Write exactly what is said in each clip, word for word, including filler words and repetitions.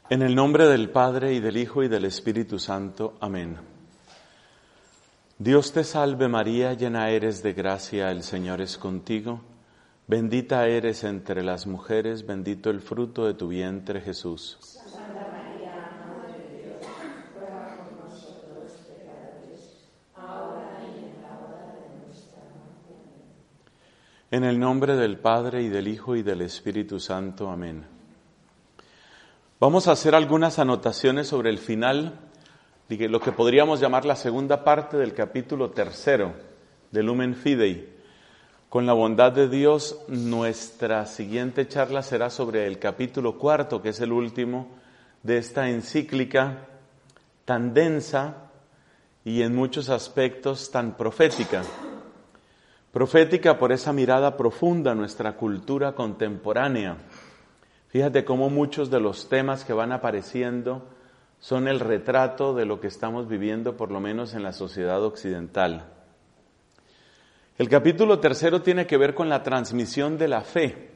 En el nombre del Padre, y del Hijo, y del Espíritu Santo. Amén. Dios te salve María, llena eres de gracia, el Señor es contigo. Bendita eres entre las mujeres, bendito el fruto de tu vientre, Jesús. Santa María, Madre de Dios, ruega por nosotros pecadores, ahora y en la hora de nuestra muerte. Amén. En el nombre del Padre, y del Hijo, y del Espíritu Santo. Amén. Vamos a hacer algunas anotaciones sobre el final, de lo que podríamos llamar la segunda parte del capítulo tercero de Lumen Fidei. Con la bondad de Dios, nuestra siguiente charla será sobre el capítulo cuarto, que es el último de esta encíclica tan densa y en muchos aspectos tan profética. Profética por esa mirada profunda a nuestra cultura contemporánea. Fíjate cómo muchos de los temas que van apareciendo son el retrato de lo que estamos viviendo, por lo menos en la sociedad occidental. El capítulo tercero tiene que ver con la transmisión de la fe.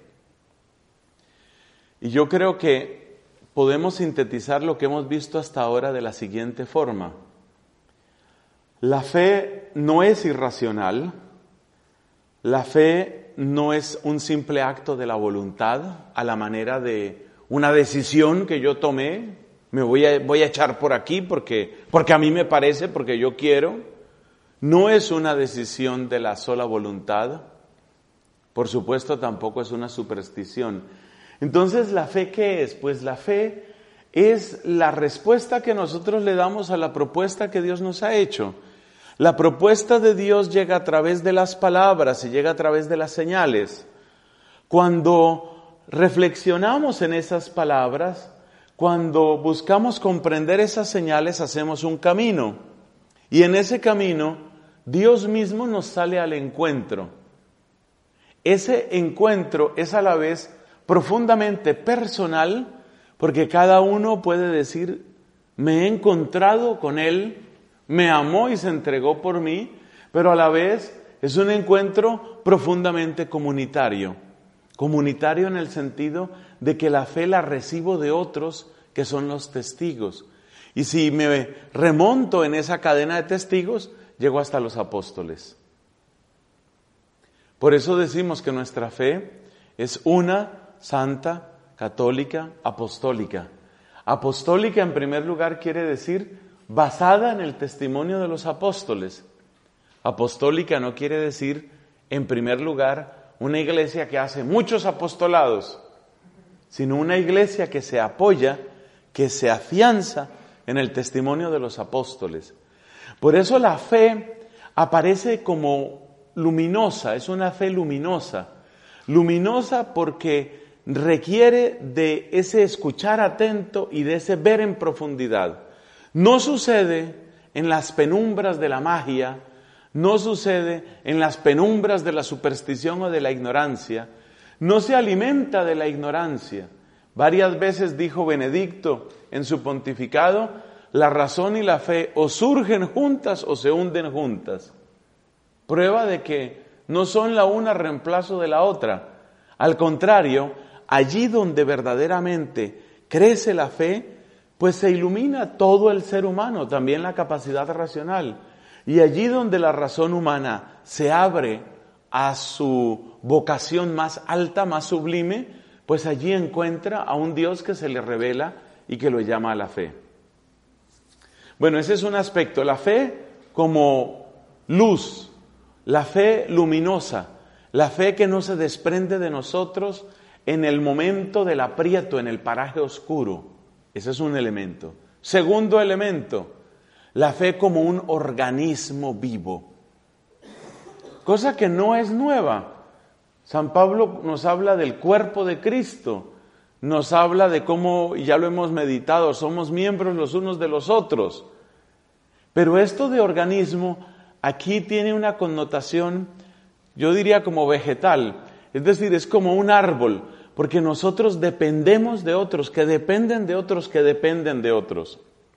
Y yo creo que podemos sintetizar lo que hemos visto hasta ahora de la siguiente forma. La fe no es irracional. La fe no es un simple acto de la voluntad a la manera de una decisión que yo tomé. Me voy a, voy a echar por aquí porque, porque a mí me parece, porque yo quiero. No es una decisión de la sola voluntad. Por supuesto, tampoco es una superstición. Entonces, ¿la fe qué es? Pues la fe es la respuesta que nosotros le damos a la propuesta que Dios nos ha hecho. La propuesta de Dios llega a través de las palabras y llega a través de las señales. Cuando reflexionamos en esas palabras, cuando buscamos comprender esas señales, hacemos un camino. Y en ese camino, Dios mismo nos sale al encuentro. Ese encuentro es a la vez profundamente personal, porque cada uno puede decir, me he encontrado con Él, me amó y se entregó por mí, pero a la vez es un encuentro profundamente comunitario. Comunitario en el sentido de que la fe la recibo de otros que son los testigos. Y si me remonto en esa cadena de testigos, llego hasta los apóstoles. Por eso decimos que nuestra fe es una, santa, católica, apostólica. Apostólica en primer lugar quiere decir basada en el testimonio de los apóstoles. Apostólica no quiere decir, en primer lugar, una iglesia que hace muchos apostolados, sino una iglesia que se apoya, que se afianza en el testimonio de los apóstoles. Por eso la fe aparece como luminosa, es una fe luminosa. Luminosa porque requiere de ese escuchar atento y de ese ver en profundidad. No sucede en las penumbras de la magia, no sucede en las penumbras de la superstición o de la ignorancia, no se alimenta de la ignorancia. Varias veces dijo Benedicto en su pontificado, la razón y la fe o surgen juntas o se hunden juntas. Prueba de que no son la una reemplazo de la otra. Al contrario, allí donde verdaderamente crece la fe, pues se ilumina todo el ser humano, también la capacidad racional. Y allí donde la razón humana se abre a su vocación más alta, más sublime, pues allí encuentra a un Dios que se le revela y que lo llama a la fe. Bueno, ese es un aspecto, la fe como luz, la fe luminosa, la fe que no se desprende de nosotros en el momento del aprieto, en el paraje oscuro. Ese es un elemento. Segundo elemento, la fe como un organismo vivo. Cosa que no es nueva. San Pablo nos habla del cuerpo de Cristo. Nos habla de cómo, y ya lo hemos meditado, somos miembros los unos de los otros. Pero esto de organismo aquí tiene una connotación, yo diría como vegetal. Es decir, es como un árbol. Porque nosotros dependemos de otros, que dependen de otros, que dependen de otros.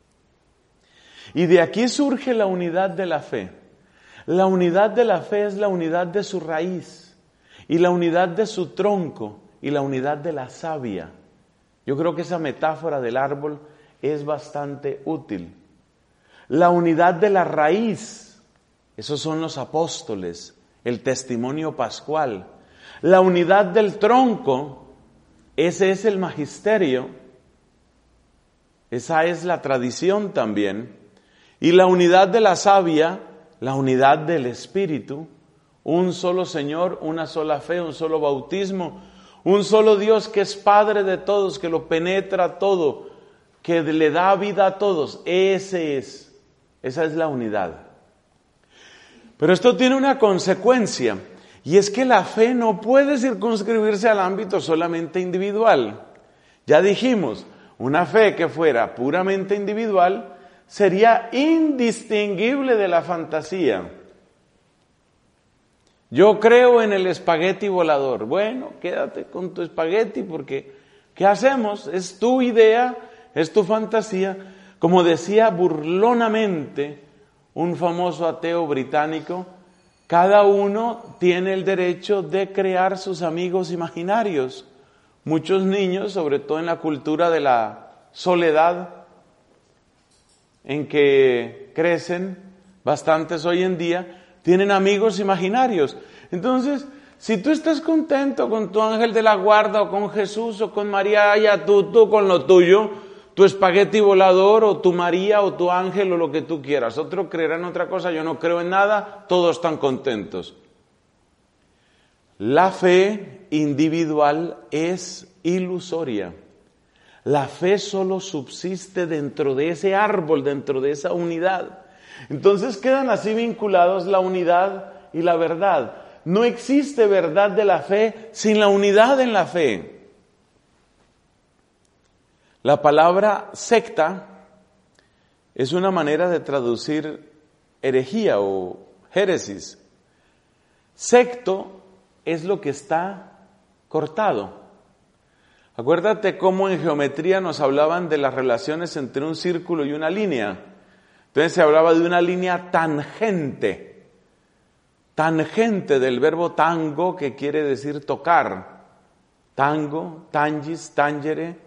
Y de aquí surge la unidad de la fe. La unidad de la fe es la unidad de su raíz, y la unidad de su tronco, y la unidad de la savia. Yo creo que esa metáfora del árbol es bastante útil. La unidad de la raíz, esos son los apóstoles, el testimonio pascual. La unidad del tronco, ese es el magisterio, esa es la tradición también. Y la unidad de la savia, la unidad del Espíritu, un solo Señor, una sola fe, un solo bautismo, un solo Dios que es Padre de todos, que lo penetra todo, que le da vida a todos. Ese es, esa es la unidad. Pero esto tiene una consecuencia, y es que la fe no puede circunscribirse al ámbito solamente individual. Ya dijimos, una fe que fuera puramente individual sería indistinguible de la fantasía. Yo creo en el espagueti volador. Bueno, quédate con tu espagueti porque ¿qué hacemos? Es tu idea, es tu fantasía. Como decía burlonamente un famoso ateo británico, cada uno tiene el derecho de crear sus amigos imaginarios. Muchos niños, sobre todo en la cultura de la soledad en que crecen, bastantes hoy en día, tienen amigos imaginarios. Entonces, si tú estás contento con tu ángel de la guarda o con Jesús o con María, ya tú, tú con lo tuyo, tu espagueti volador o tu María o tu ángel o lo que tú quieras. Otro creerá en otra cosa, yo no creo en nada, todos están contentos. La fe individual es ilusoria. La fe solo subsiste dentro de ese árbol, dentro de esa unidad. Entonces quedan así vinculados la unidad y la verdad. No existe verdad de la fe sin la unidad en la fe. La palabra secta es una manera de traducir herejía o géresis. Secto es lo que está cortado. Acuérdate cómo en geometría nos hablaban de las relaciones entre un círculo y una línea. Entonces se hablaba de una línea tangente. Tangente del verbo tango, que quiere decir tocar. Tango, tangis, tangere,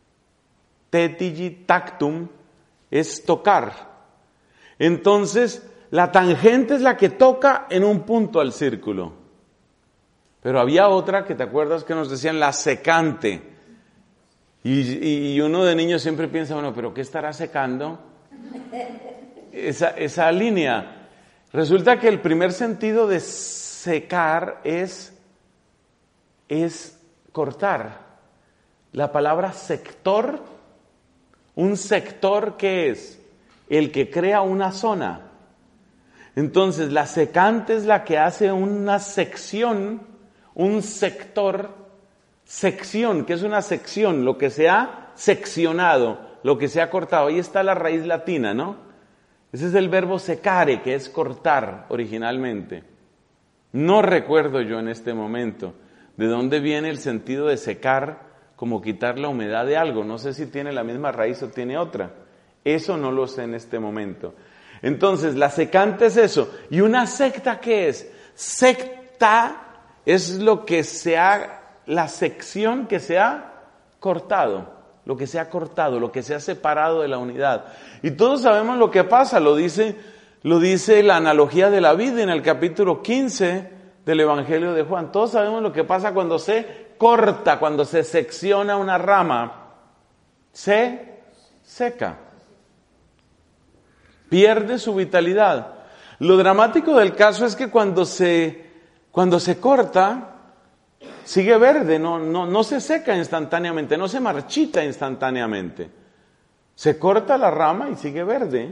tetigi, tactum, es tocar. Entonces, la tangente es la que toca en un punto al círculo. Pero había otra que te acuerdas que nos decían la secante. Y, y uno de niños siempre piensa, bueno, ¿pero qué estará secando esa, esa línea? Resulta que el primer sentido de secar es, es cortar. La palabra sector, un sector, ¿qué es? El que crea una zona. Entonces, la secante es la que hace una sección, un sector, sección, que es una sección, lo que se ha seccionado, lo que se ha cortado. Ahí está la raíz latina, ¿no? Ese es el verbo secare, que es cortar originalmente. No recuerdo yo en este momento de dónde viene el sentido de secar, como quitar la humedad de algo. No sé si tiene la misma raíz o tiene otra. Eso no lo sé en este momento. Entonces, la secante es eso. ¿Y una secta qué es? Secta es lo que se ha, la sección que se ha cortado. Lo que se ha cortado, lo que se ha separado de la unidad. Y todos sabemos lo que pasa, lo dice, lo dice la analogía de la vida en el capítulo quince del Evangelio de Juan. Todos sabemos lo que pasa cuando se corta, cuando se secciona una rama, se seca, pierde su vitalidad. Lo dramático del caso es que cuando se, cuando se corta, sigue verde, no, no, no se seca instantáneamente, no se marchita instantáneamente. Se corta la rama y sigue verde.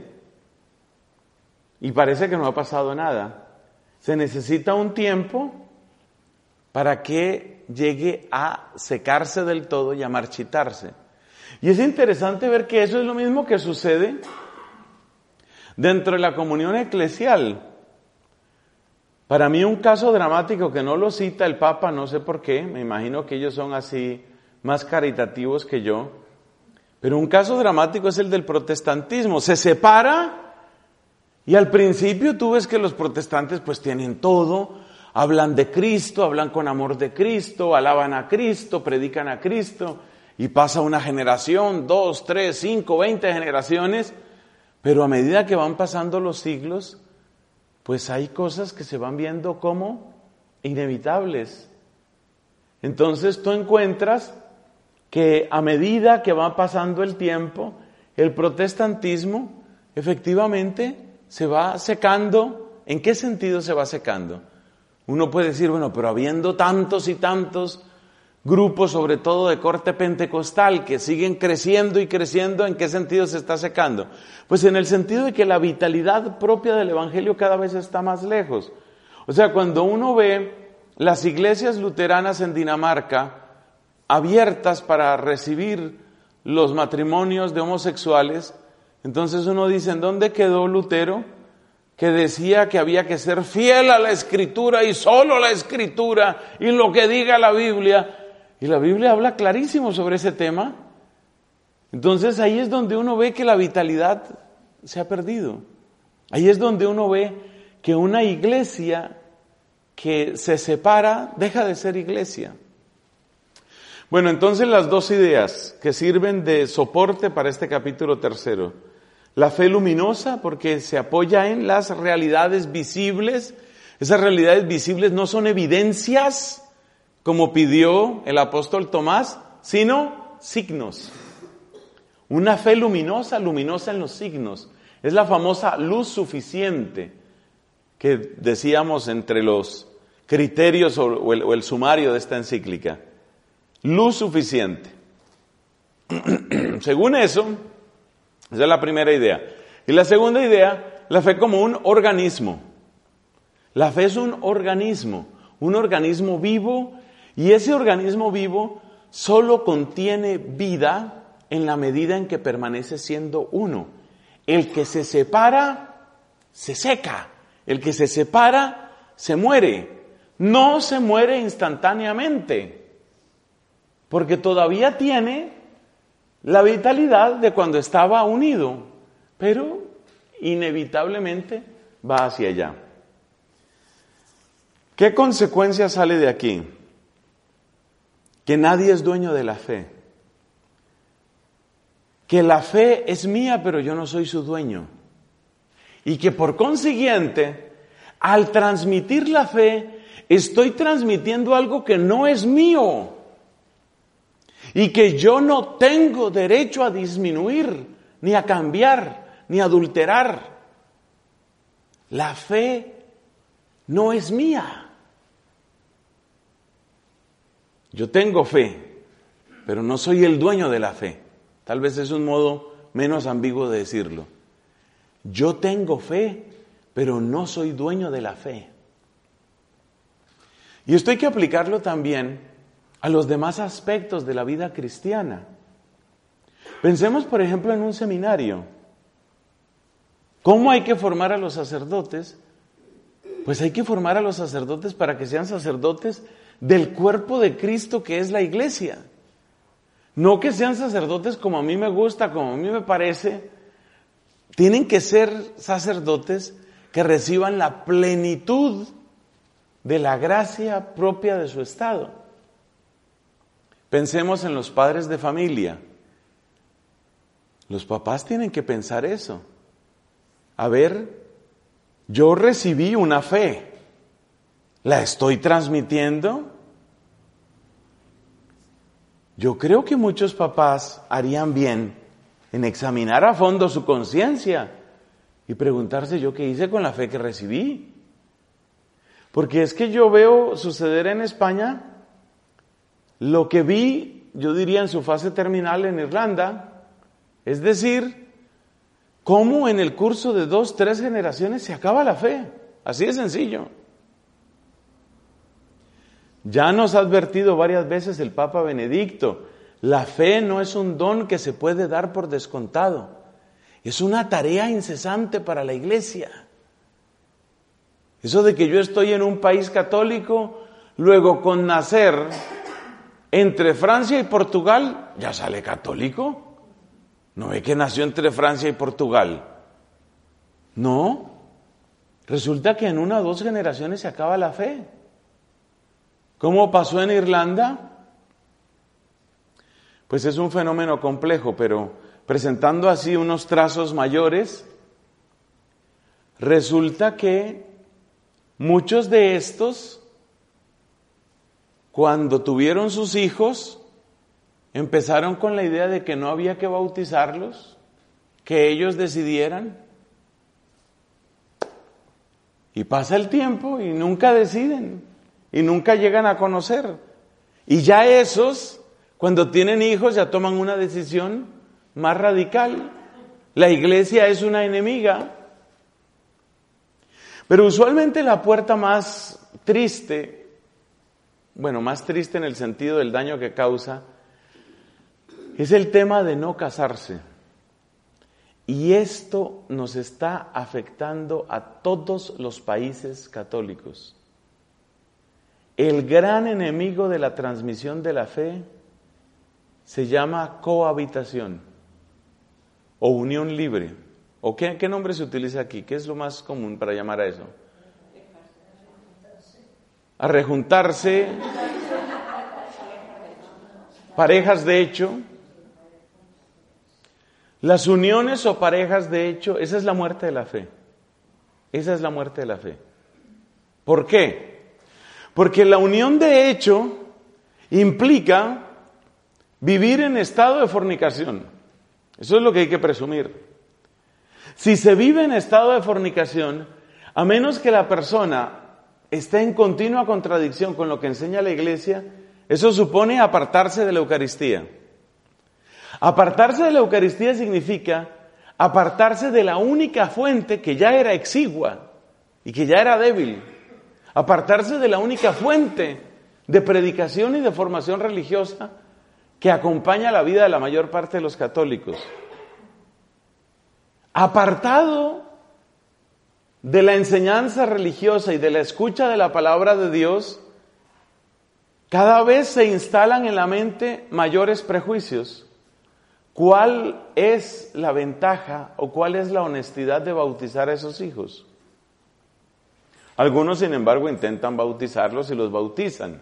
Y parece que no ha pasado nada. Se necesita un tiempo para que llegue a secarse del todo y a marchitarse. Y es interesante ver que eso es lo mismo que sucede dentro de la comunión eclesial. Para mí un caso dramático que no lo cita el Papa, no sé por qué, me imagino que ellos son así más caritativos que yo, pero un caso dramático es el del protestantismo. Se separa y al principio tú ves que los protestantes pues tienen todo, hablan de Cristo, hablan con amor de Cristo, alaban a Cristo, predican a Cristo, y pasa una generación, dos, tres, cinco, veinte generaciones, pero a medida que van pasando los siglos, pues hay cosas que se van viendo como inevitables. Entonces tú encuentras que a medida que va pasando el tiempo, el protestantismo efectivamente se va secando. ¿En qué sentido se va secando? Uno puede decir, bueno, pero habiendo tantos y tantos grupos, sobre todo de corte pentecostal, que siguen creciendo y creciendo, ¿en qué sentido se está secando? Pues en el sentido de que la vitalidad propia del evangelio cada vez está más lejos. O sea, cuando uno ve las iglesias luteranas en Dinamarca abiertas para recibir los matrimonios de homosexuales, entonces uno dice, ¿en dónde quedó Lutero? Que decía que había que ser fiel a la Escritura y solo la Escritura y lo que diga la Biblia. Y la Biblia habla clarísimo sobre ese tema. Entonces ahí es donde uno ve que la vitalidad se ha perdido. Ahí es donde uno ve que una iglesia que se separa deja de ser iglesia. Bueno, entonces las dos ideas que sirven de soporte para este capítulo tercero. La fe luminosa, porque se apoya en las realidades visibles. Esas realidades visibles no son evidencias, como pidió el apóstol Tomás, sino signos. Una fe luminosa, luminosa en los signos. Es la famosa luz suficiente que decíamos entre los criterios o el, o el sumario de esta encíclica. Luz suficiente. Según eso, esa es la primera idea. Y la segunda idea, la fe como un organismo. La fe es un organismo, un organismo vivo, y ese organismo vivo solo contiene vida en la medida en que permanece siendo uno. El que se separa, se seca. El que se separa, se muere. No se muere instantáneamente, porque todavía tiene la vitalidad de cuando estaba unido, pero inevitablemente va hacia allá. ¿Qué consecuencia sale de aquí? Que nadie es dueño de la fe. Que la fe es mía, pero yo no soy su dueño. Y que por consiguiente, al transmitir la fe, estoy transmitiendo algo que no es mío. Y que yo no tengo derecho a disminuir, ni a cambiar, ni a adulterar. La fe no es mía. Yo tengo fe, pero no soy el dueño de la fe. Tal vez es un modo menos ambiguo de decirlo. Yo tengo fe, pero no soy dueño de la fe. Y esto hay que aplicarlo también a los demás aspectos de la vida cristiana. Pensemos, por ejemplo, en un seminario. ¿Cómo hay que formar a los sacerdotes? Pues hay que formar a los sacerdotes para que sean sacerdotes del cuerpo de Cristo, que es la iglesia. No que sean sacerdotes como a mí me gusta, como a mí me parece. Tienen que ser sacerdotes que reciban la plenitud de la gracia propia de su estado. Pensemos en los padres de familia. Los papás tienen que pensar eso. A ver, yo recibí una fe, ¿la estoy transmitiendo? Yo creo que muchos papás harían bien en examinar a fondo su conciencia y preguntarse, ¿yo qué hice con la fe que recibí? Porque es que yo veo suceder en España lo que vi, yo diría, en su fase terminal en Irlanda, es decir, cómo en el curso de dos, tres generaciones se acaba la fe. Así de sencillo. Ya nos ha advertido varias veces el Papa Benedicto, la fe no es un don que se puede dar por descontado, es una tarea incesante para la iglesia. Eso de que yo estoy en un país católico, luego con nacer entre Francia y Portugal, ¿ya sale católico? ¿No ve que nació entre Francia y Portugal? No. Resulta que en una o dos generaciones se acaba la fe. ¿Cómo pasó en Irlanda? pues es un fenómeno complejo, pero presentando así unos trazos mayores, resulta que muchos de estos, cuando tuvieron sus hijos, empezaron con la idea de que no había que bautizarlos, que ellos decidieran. Y pasa el tiempo y nunca deciden, y nunca llegan a conocer. Y ya esos, cuando tienen hijos, ya toman una decisión más radical. La iglesia es una enemiga. Pero usualmente la puerta más triste, bueno, más triste en el sentido del daño que causa, es el tema de no casarse. Y esto nos está afectando a todos los países católicos. El gran enemigo de la transmisión de la fe se llama cohabitación o unión libre. ¿O qué, qué nombre se utiliza aquí? ¿Qué es lo más común para llamar a eso? A rejuntarse, parejas de hecho. Las uniones o parejas de hecho, esa es la muerte de la fe. Esa es la muerte de la fe. ¿Por qué? Porque la unión de hecho implica vivir en estado de fornicación. Eso es lo que hay que presumir. Si se vive en estado de fornicación, a menos que la persona esté en continua contradicción con lo que enseña la Iglesia, eso supone apartarse de la Eucaristía. Apartarse de la Eucaristía significa apartarse de la única fuente que ya era exigua y que ya era débil. Apartarse de la única fuente de predicación y de formación religiosa que acompaña la vida de la mayor parte de los católicos. Apartado de la enseñanza religiosa y de la escucha de la palabra de Dios, cada vez se instalan en la mente mayores prejuicios. ¿Cuál es la ventaja o cuál es la honestidad de bautizar a esos hijos? Algunos, sin embargo, intentan bautizarlos y los bautizan.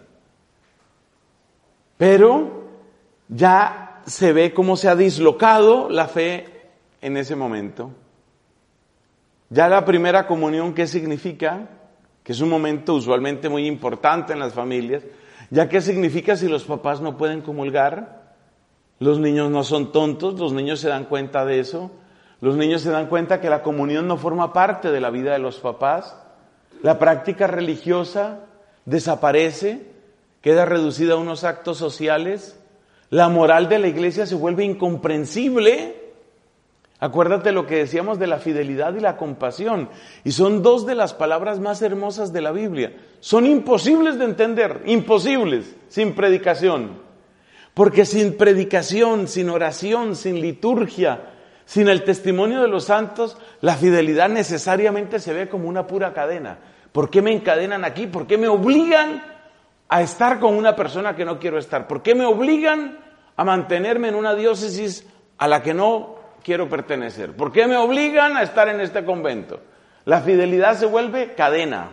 Pero ya se ve cómo se ha dislocado la fe en ese momento. Ya la primera comunión, ¿qué significa? Que es un momento usualmente muy importante en las familias. ¿Ya qué significa si los papás no pueden comulgar? Los niños no son tontos, los niños se dan cuenta de eso. Los niños se dan cuenta que la comunión no forma parte de la vida de los papás. La práctica religiosa desaparece, queda reducida a unos actos sociales. La moral de la iglesia se vuelve incomprensible. Acuérdate lo que decíamos de la fidelidad y la compasión. Y son dos de las palabras más hermosas de la Biblia. Son imposibles de entender, imposibles, sin predicación. Porque sin predicación, sin oración, sin liturgia, sin el testimonio de los santos, la fidelidad necesariamente se ve como una pura cadena. ¿Por qué me encadenan aquí? ¿Por qué me obligan a estar con una persona que no quiero estar? ¿Por qué me obligan a mantenerme en una diócesis a la que no quiero pertenecer? ¿Por qué me obligan a estar en este convento? La fidelidad se vuelve cadena.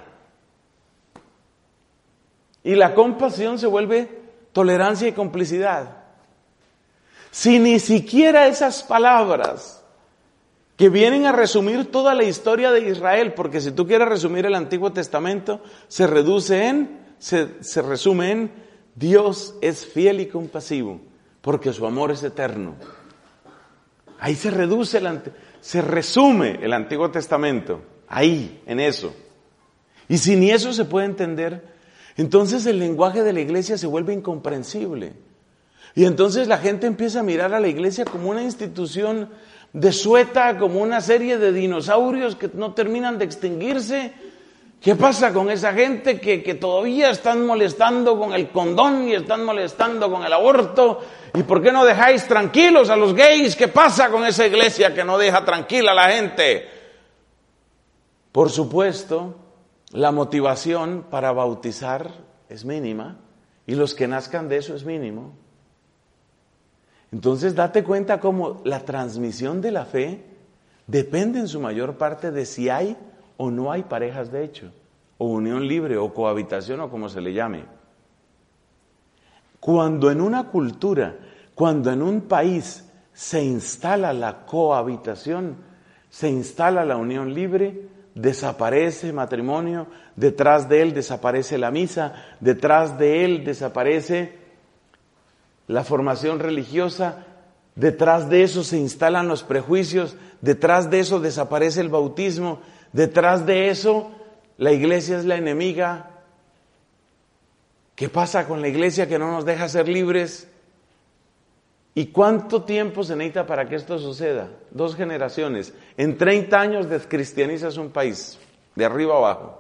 Y la compasión se vuelve tolerancia y complicidad. Si ni siquiera esas palabras que vienen a resumir toda la historia de Israel, porque si tú quieres resumir el Antiguo Testamento, se reduce en, se, se resume en, Dios es fiel y compasivo, porque su amor es eterno. Ahí se reduce, el, se resume el Antiguo Testamento, ahí, en eso. Y si ni eso se puede entender, entonces el lenguaje de la iglesia se vuelve incomprensible. Y entonces la gente empieza a mirar a la iglesia como una institución desueta, como una serie de dinosaurios que no terminan de extinguirse. ¿Qué pasa con esa gente que, que todavía están molestando con el condón y están molestando con el aborto? ¿Y por qué no dejáis tranquilos a los gays? ¿Qué pasa con esa iglesia que no deja tranquila a la gente? Por supuesto, la motivación para bautizar es mínima y los que nazcan de eso es mínimo. Entonces date cuenta cómo la transmisión de la fe depende en su mayor parte de si hay o no hay parejas de hecho, o unión libre, o cohabitación, o como se le llame. Cuando en una cultura Cuando en un país se instala la cohabitación, se instala la unión libre, desaparece el matrimonio, detrás de él desaparece la misa, detrás de él desaparece la formación religiosa, detrás de eso se instalan los prejuicios, detrás de eso desaparece el bautismo, detrás de eso la iglesia es la enemiga. ¿Qué pasa con la iglesia que no nos deja ser libres? ¿Y cuánto tiempo se necesita para que esto suceda? Dos generaciones. En treinta años descristianizas un país, de arriba abajo.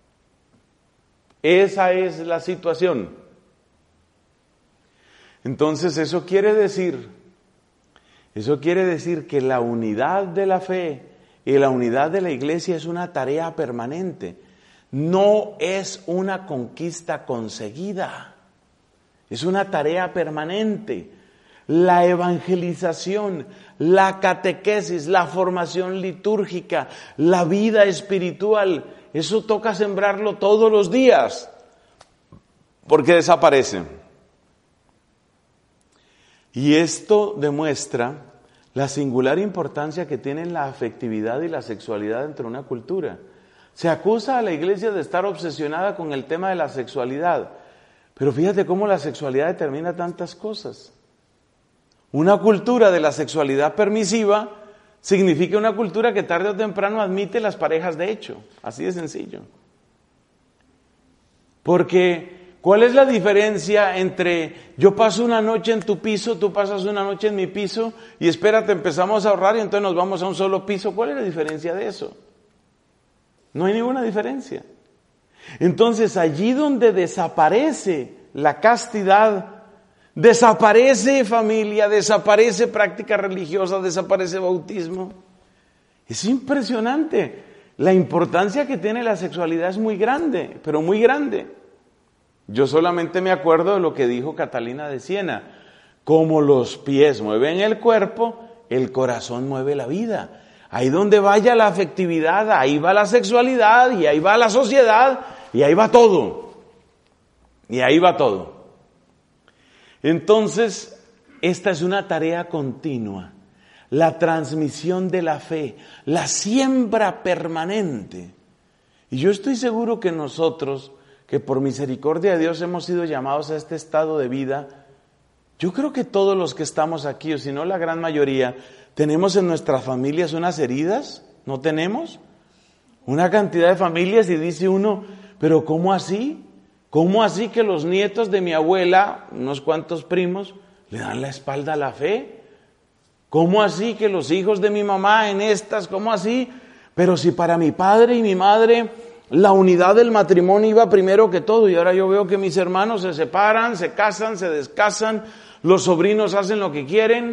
Esa es la situación. Entonces eso quiere decir, eso quiere decir que la unidad de la fe y la unidad de la iglesia es una tarea permanente. No es una conquista conseguida. Es una tarea permanente. La evangelización, la catequesis, la formación litúrgica, la vida espiritual, eso toca sembrarlo todos los días, porque desaparece. Y esto demuestra la singular importancia que tienen la afectividad y la sexualidad dentro de una cultura. Se acusa a la iglesia de estar obsesionada con el tema de la sexualidad, pero fíjate cómo la sexualidad determina tantas cosas. Una cultura de la sexualidad permisiva significa una cultura que tarde o temprano admite las parejas de hecho, así de sencillo. Porque, ¿cuál es la diferencia entre yo paso una noche en tu piso, tú pasas una noche en mi piso y espérate, empezamos a ahorrar y entonces nos vamos a un solo piso? ¿Cuál es la diferencia de eso? No hay ninguna diferencia. Entonces, allí donde desaparece la castidad, desaparece familia, desaparece práctica religiosa, desaparece bautismo. Es impresionante. La importancia que tiene la sexualidad es muy grande, pero muy grande. Yo solamente me acuerdo de lo que dijo Catalina de Siena. Como los pies mueven el cuerpo, el corazón mueve la vida. Ahí donde vaya la afectividad, ahí va la sexualidad, y ahí va la sociedad, y ahí va todo. Y ahí va todo. Entonces, esta es una tarea continua, la transmisión de la fe, la siembra permanente. Y yo estoy seguro que nosotros, que por misericordia de Dios hemos sido llamados a este estado de vida, yo creo que todos los que estamos aquí, o si no la gran mayoría, tenemos en nuestras familias unas heridas, ¿no tenemos? Una cantidad de familias y dice uno, ¿pero cómo así? ¿Cómo así que los nietos de mi abuela, unos cuantos primos, le dan la espalda a la fe? ¿Cómo así que los hijos de mi mamá en estas, cómo así? Pero si para mi padre y mi madre la unidad del matrimonio iba primero que todo, y ahora yo veo que mis hermanos se separan, se casan, se descasan, los sobrinos hacen lo que quieren.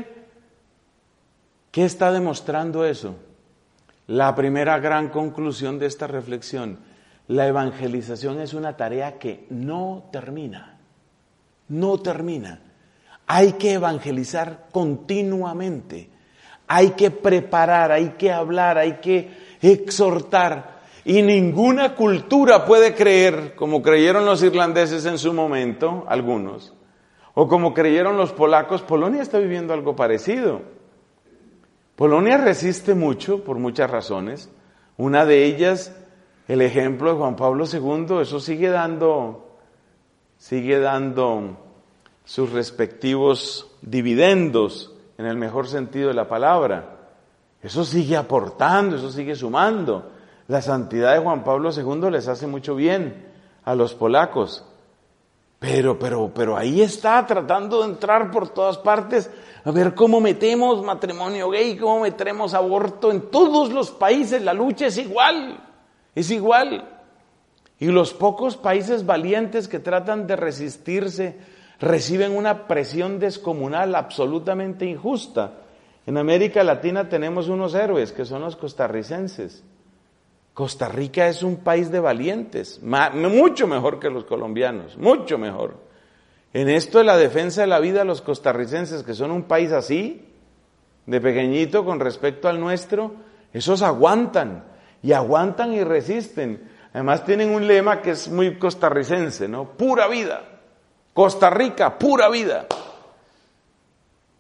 ¿Qué está demostrando eso? La primera gran conclusión de esta reflexión: la evangelización es una tarea que no termina, no termina. Hay que evangelizar continuamente, hay que preparar, hay que hablar, hay que exhortar. Y ninguna cultura puede creer, como creyeron los irlandeses en su momento, algunos, o como creyeron los polacos. Polonia está viviendo algo parecido. Polonia resiste mucho, por muchas razones. Una de ellas, el ejemplo de Juan Pablo segundo, eso sigue dando, sigue dando sus respectivos dividendos, en el mejor sentido de la palabra. Eso sigue aportando, eso sigue sumando. La santidad de Juan Pablo segundo les hace mucho bien a los polacos. Pero, pero, pero ahí está tratando de entrar por todas partes, a ver cómo metemos matrimonio gay, cómo metemos aborto. En todos los países la lucha es igual, es igual. Y los pocos países valientes que tratan de resistirse reciben una presión descomunal absolutamente injusta. En América Latina tenemos unos héroes que son los costarricenses. Costa Rica es un país de valientes, mucho mejor que los colombianos, mucho mejor. En esto de la defensa de la vida, los costarricenses, que son un país así, de pequeñito con respecto al nuestro, esos aguantan, y aguantan y resisten. Además tienen un lema que es muy costarricense, ¿no? Pura vida. Costa Rica, pura vida.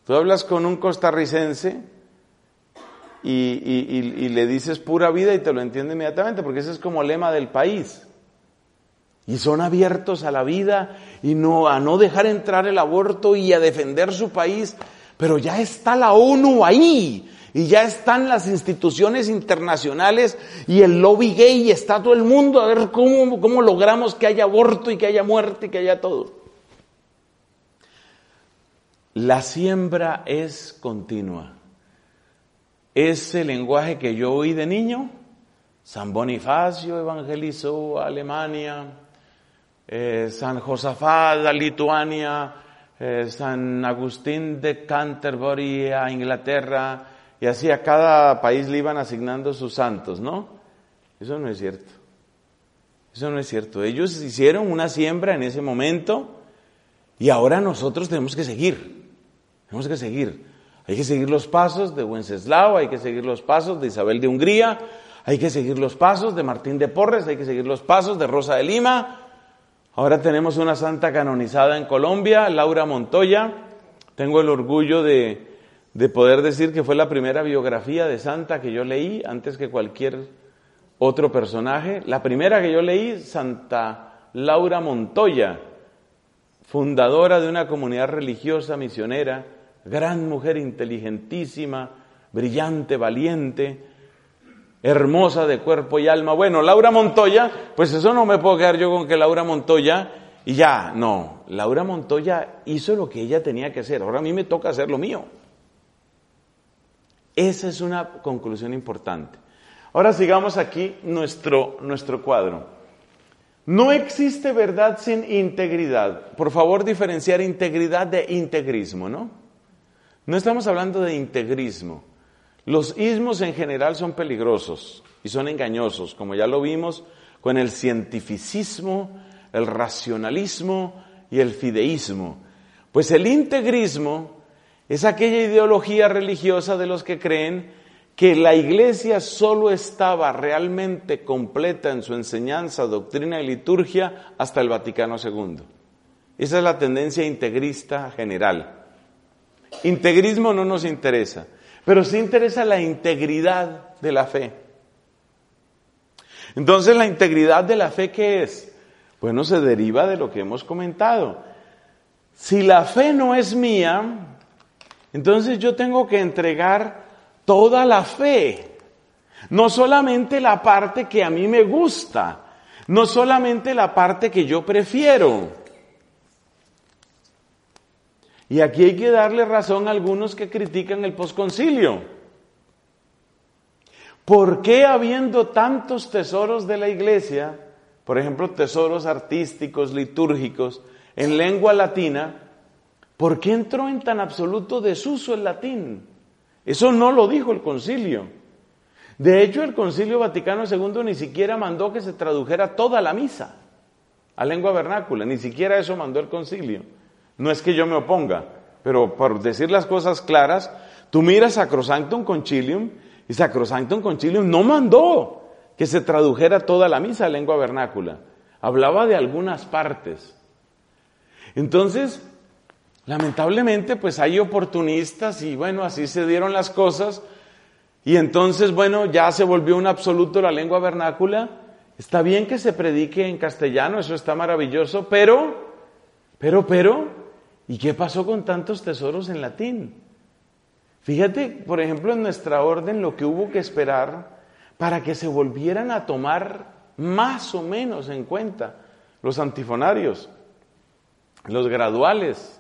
Tú hablas con un costarricense y, y, y, y le dices pura vida y te lo entiende inmediatamente, porque ese es como el lema del país. Y son abiertos a la vida y no, a no dejar entrar el aborto y a defender su país. Pero ya está la ONU ahí, y ya están las instituciones internacionales y el lobby gay, y está todo el mundo a ver cómo, cómo logramos que haya aborto y que haya muerte y que haya todo. La siembra es continua. Ese lenguaje que yo oí de niño, San Bonifacio evangelizó a Alemania, eh, San Josafat a Lituania, eh, San Agustín de Canterbury a Inglaterra, y así a cada país le iban asignando sus santos, ¿no? Eso no es cierto. Eso no es cierto. Ellos hicieron una siembra en ese momento y ahora nosotros tenemos que seguir. Tenemos que seguir. Hay que seguir los pasos de Wenceslao, hay que seguir los pasos de Isabel de Hungría, hay que seguir los pasos de Martín de Porres, hay que seguir los pasos de Rosa de Lima. Ahora tenemos una santa canonizada en Colombia, Laura Montoya. Tengo el orgullo de, de poder decir que fue la primera biografía de santa que yo leí antes que cualquier otro personaje. La primera que yo leí, Santa Laura Montoya, fundadora de una comunidad religiosa misionera, gran mujer inteligentísima, brillante, valiente, hermosa de cuerpo y alma. Bueno, Laura Montoya, pues eso no me puedo quedar yo con que Laura Montoya y ya, no. Laura Montoya hizo lo que ella tenía que hacer, ahora a mí me toca hacer lo mío. Esa es una conclusión importante. Ahora sigamos aquí nuestro, nuestro cuadro. No existe verdad sin integridad. Por favor, diferenciar integridad de integrismo, ¿no? No estamos hablando de integrismo. Los ismos en general son peligrosos y son engañosos, como ya lo vimos con el cientificismo, el racionalismo y el fideísmo. Pues el integrismo es aquella ideología religiosa de los que creen que la Iglesia solo estaba realmente completa en su enseñanza, doctrina y liturgia hasta el Vaticano segundo. Esa es la tendencia integrista general. Integrismo no nos interesa, pero sí interesa la integridad de la fe. Entonces, ¿la integridad de la fe qué es? Bueno, se deriva de lo que hemos comentado. Si la fe no es mía, entonces yo tengo que entregar toda la fe, no solamente la parte que a mí me gusta, no solamente la parte que yo prefiero. Y aquí hay que darle razón a algunos que critican el posconcilio. ¿Por qué habiendo tantos tesoros de la Iglesia, por ejemplo, tesoros artísticos, litúrgicos, en lengua latina, por qué entró en tan absoluto desuso el latín? Eso no lo dijo el concilio. De hecho, el Concilio Vaticano segundo ni siquiera mandó que se tradujera toda la misa a lengua vernácula, ni siquiera eso mandó el concilio. No es que yo me oponga, pero por decir las cosas claras, tú miras Sacrosanctum Concilium y Sacrosanctum Concilium no mandó que se tradujera toda la misa a lengua vernácula. Hablaba de algunas partes. Entonces, lamentablemente, pues hay oportunistas y bueno, así se dieron las cosas y entonces, bueno, ya se volvió un absoluto la lengua vernácula. Está bien que se predique en castellano, eso está maravilloso, pero, pero, pero, ¿y qué pasó con tantos tesoros en latín? Fíjate, por ejemplo, en nuestra orden lo que hubo que esperar para que se volvieran a tomar más o menos en cuenta los antifonarios, los graduales.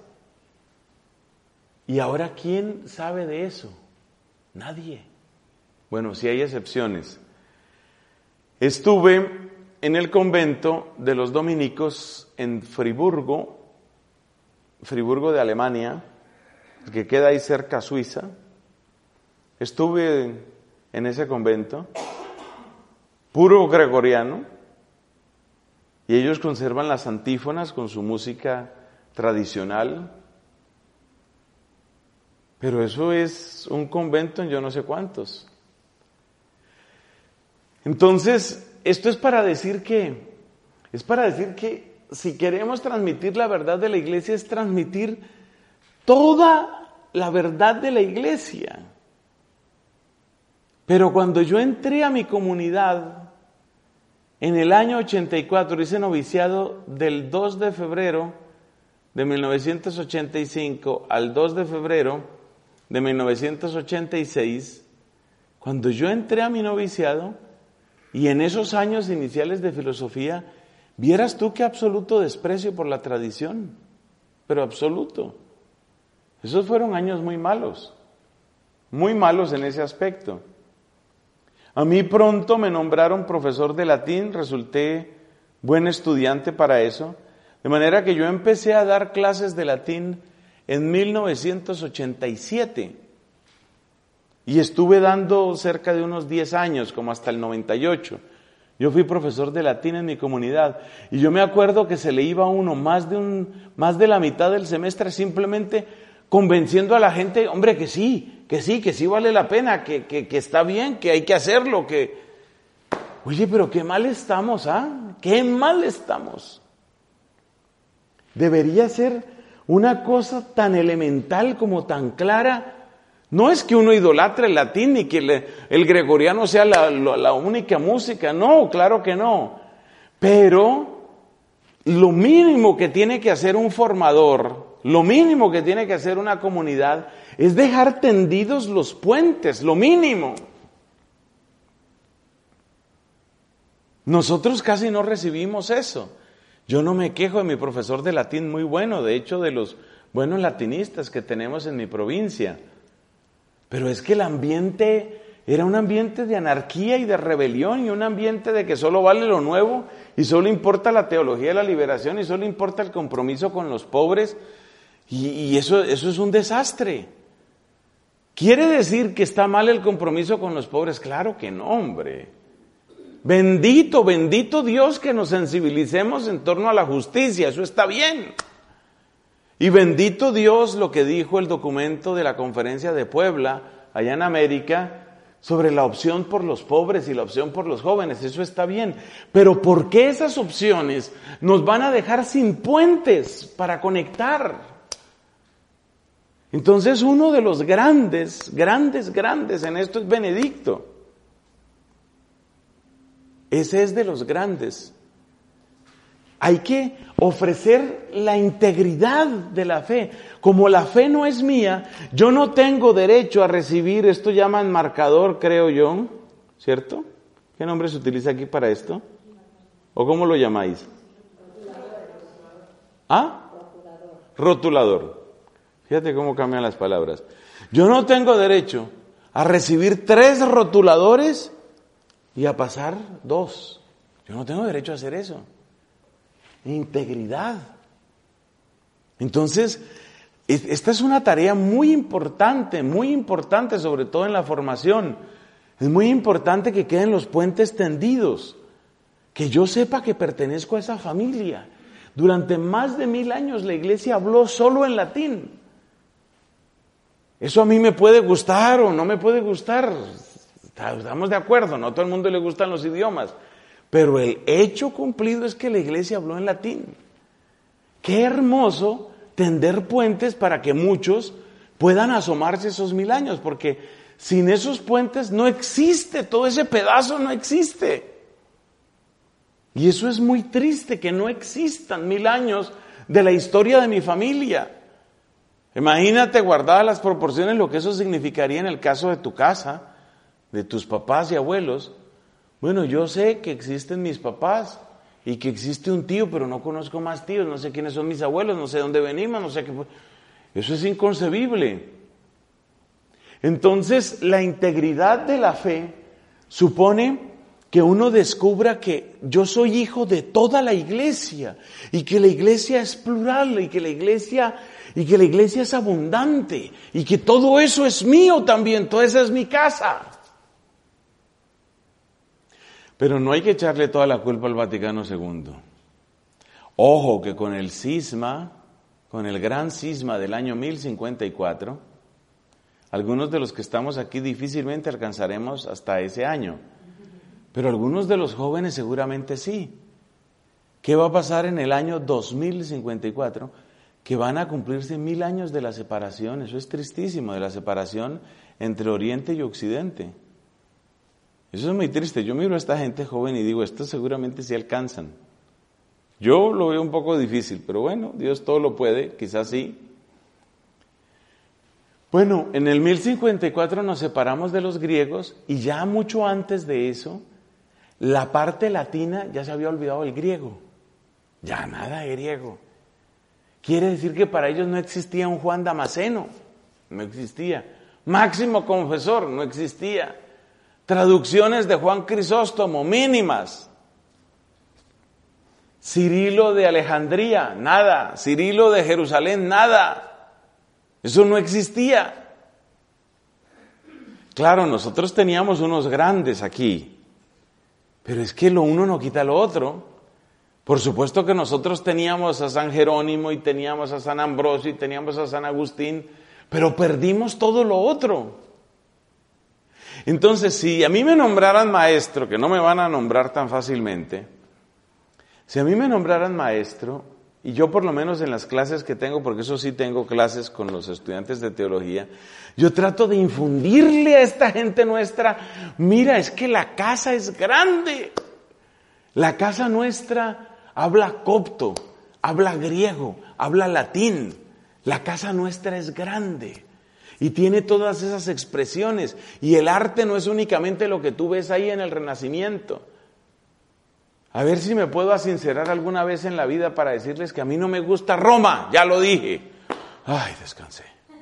¿Y ahora quién sabe de eso? Nadie. Bueno, sí hay excepciones. Estuve en el convento de los dominicos en Friburgo, Friburgo de Alemania, que queda ahí cerca a Suiza. Estuve en ese convento, puro gregoriano, y ellos conservan las antífonas con su música tradicional. Pero eso es un convento en yo no sé cuántos. Entonces, esto es para decir que, es para decir que si queremos transmitir la verdad de la Iglesia es transmitir toda la verdad de la iglesia. Pero cuando yo entré a mi comunidad, en el año ochenta y cuatro, hice noviciado del dos de febrero de mil novecientos ochenta y cinco al dos de febrero de mil novecientos ochenta y seis, cuando yo entré a mi noviciado, y en esos años iniciales de filosofía, vieras tú qué absoluto desprecio por la tradición, pero absoluto. Esos fueron años muy malos, muy malos en ese aspecto. A mí pronto me nombraron profesor de latín, resulté buen estudiante para eso, de manera que yo empecé a dar clases de latín en mil novecientos ochenta y siete y estuve dando cerca de unos diez años, como hasta el noventa y ocho. Yo fui profesor de latín en mi comunidad y yo me acuerdo que se le iba a uno más de, un, más de la mitad del semestre simplemente convenciendo a la gente, hombre, que sí, que sí, que sí vale la pena, que, que, que está bien, que hay que hacerlo, que... Oye, pero qué mal estamos, ¿ah? Qué mal estamos. Debería ser una cosa tan elemental como tan clara. No es que uno idolatre el latín ni que le, el gregoriano sea la, la, la única música, no, claro que no. Pero lo mínimo que tiene que hacer un formador, lo mínimo que tiene que hacer una comunidad es dejar tendidos los puentes, lo mínimo. Nosotros casi no recibimos eso. Yo no me quejo de mi profesor de latín muy bueno, de hecho de los buenos latinistas que tenemos en mi provincia. Pero es que el ambiente era un ambiente de anarquía y de rebelión y un ambiente de que solo vale lo nuevo y solo importa la teología de la liberación y solo importa el compromiso con los pobres y, y eso, eso es un desastre. ¿Quiere decir que está mal el compromiso con los pobres? Claro que no, hombre. Bendito, bendito Dios que nos sensibilicemos en torno a la justicia, eso está bien. Y bendito Dios lo que dijo el documento de la Conferencia de Puebla, allá en América, sobre la opción por los pobres y la opción por los jóvenes, eso está bien. Pero ¿por qué esas opciones nos van a dejar sin puentes para conectar? Entonces uno de los grandes, grandes, grandes en esto es Benedicto. Ese es de los grandes. Hay que ofrecer la integridad de la fe. Como la fe no es mía, yo no tengo derecho a recibir, esto llaman marcador, creo yo, ¿cierto? ¿Qué nombre se utiliza aquí para esto? ¿O cómo lo llamáis? ¿Ah? Rotulador. Fíjate cómo cambian las palabras. Yo no tengo derecho a recibir tres rotuladores y a pasar dos. Yo no tengo derecho a hacer eso. Integridad. Entonces, esta es una tarea muy importante, muy importante, sobre todo en la formación. Es muy importante que queden los puentes tendidos, que yo sepa que pertenezco a esa familia. Durante más de mil años la iglesia habló solo en latín. Eso a mí me puede gustar o no me puede gustar. Estamos de acuerdo, no a todo el mundo le gustan los idiomas. Pero el hecho cumplido es que la iglesia habló en latín. Qué hermoso tender puentes para que muchos puedan asomarse esos mil años, porque sin esos puentes no existe, todo ese pedazo no existe. Y eso es muy triste, que no existan mil años de la historia de mi familia. Imagínate, guardadas las proporciones, lo que eso significaría en el caso de tu casa, de tus papás y abuelos. Bueno, yo sé que existen mis papás y que existe un tío, pero no conozco más tíos, no sé quiénes son mis abuelos, no sé dónde venimos, no sé qué. Eso es inconcebible. Entonces, la integridad de la fe supone que uno descubra que yo soy hijo de toda la iglesia y que la iglesia es plural y que la iglesia y que la iglesia es abundante y que todo eso es mío también, toda esa es mi casa. Pero no hay que echarle toda la culpa al Vaticano segundo. Ojo que con el cisma, con el gran cisma del año mil cincuenta y cuatro, algunos de los que estamos aquí difícilmente alcanzaremos hasta ese año, pero algunos de los jóvenes seguramente sí. ¿Qué va a pasar en el año dos mil cincuenta y cuatro? que van a cumplirse mil años de la separación. Eso es tristísimo, de la separación entre Oriente y Occidente. Eso es muy triste. Yo miro a esta gente joven y digo, estos seguramente sí alcanzan. Yo lo veo un poco difícil, pero bueno, Dios todo lo puede, quizás sí. Bueno, en el mil cincuenta y cuatro nos separamos de los griegos y ya mucho antes de eso, la parte latina ya se había olvidado del griego. Ya nada de griego. Quiere decir que para ellos no existía un Juan Damasceno, no existía. Máximo Confesor, no existía. Traducciones de Juan Crisóstomo, mínimas. Cirilo de Alejandría, nada. Cirilo de Jerusalén, nada. Eso no existía. Claro, nosotros teníamos unos grandes aquí, pero es que lo uno no quita lo otro. Por supuesto que nosotros teníamos a San Jerónimo y teníamos a San Ambrosio y teníamos a San Agustín, pero perdimos todo lo otro. Entonces, si a mí me nombraran maestro, que no me van a nombrar tan fácilmente, si a mí me nombraran maestro, y yo por lo menos en las clases que tengo, porque eso sí tengo clases con los estudiantes de teología, yo trato de infundirle a esta gente nuestra, mira, es que la casa es grande. La casa nuestra habla copto, habla griego, habla latín. La casa nuestra es grande y tiene todas esas expresiones. Y el arte no es únicamente lo que tú ves ahí en el Renacimiento. A ver si me puedo asincerar alguna vez en la vida para decirles que a mí no me gusta Roma, ya lo dije. Ay, descansé.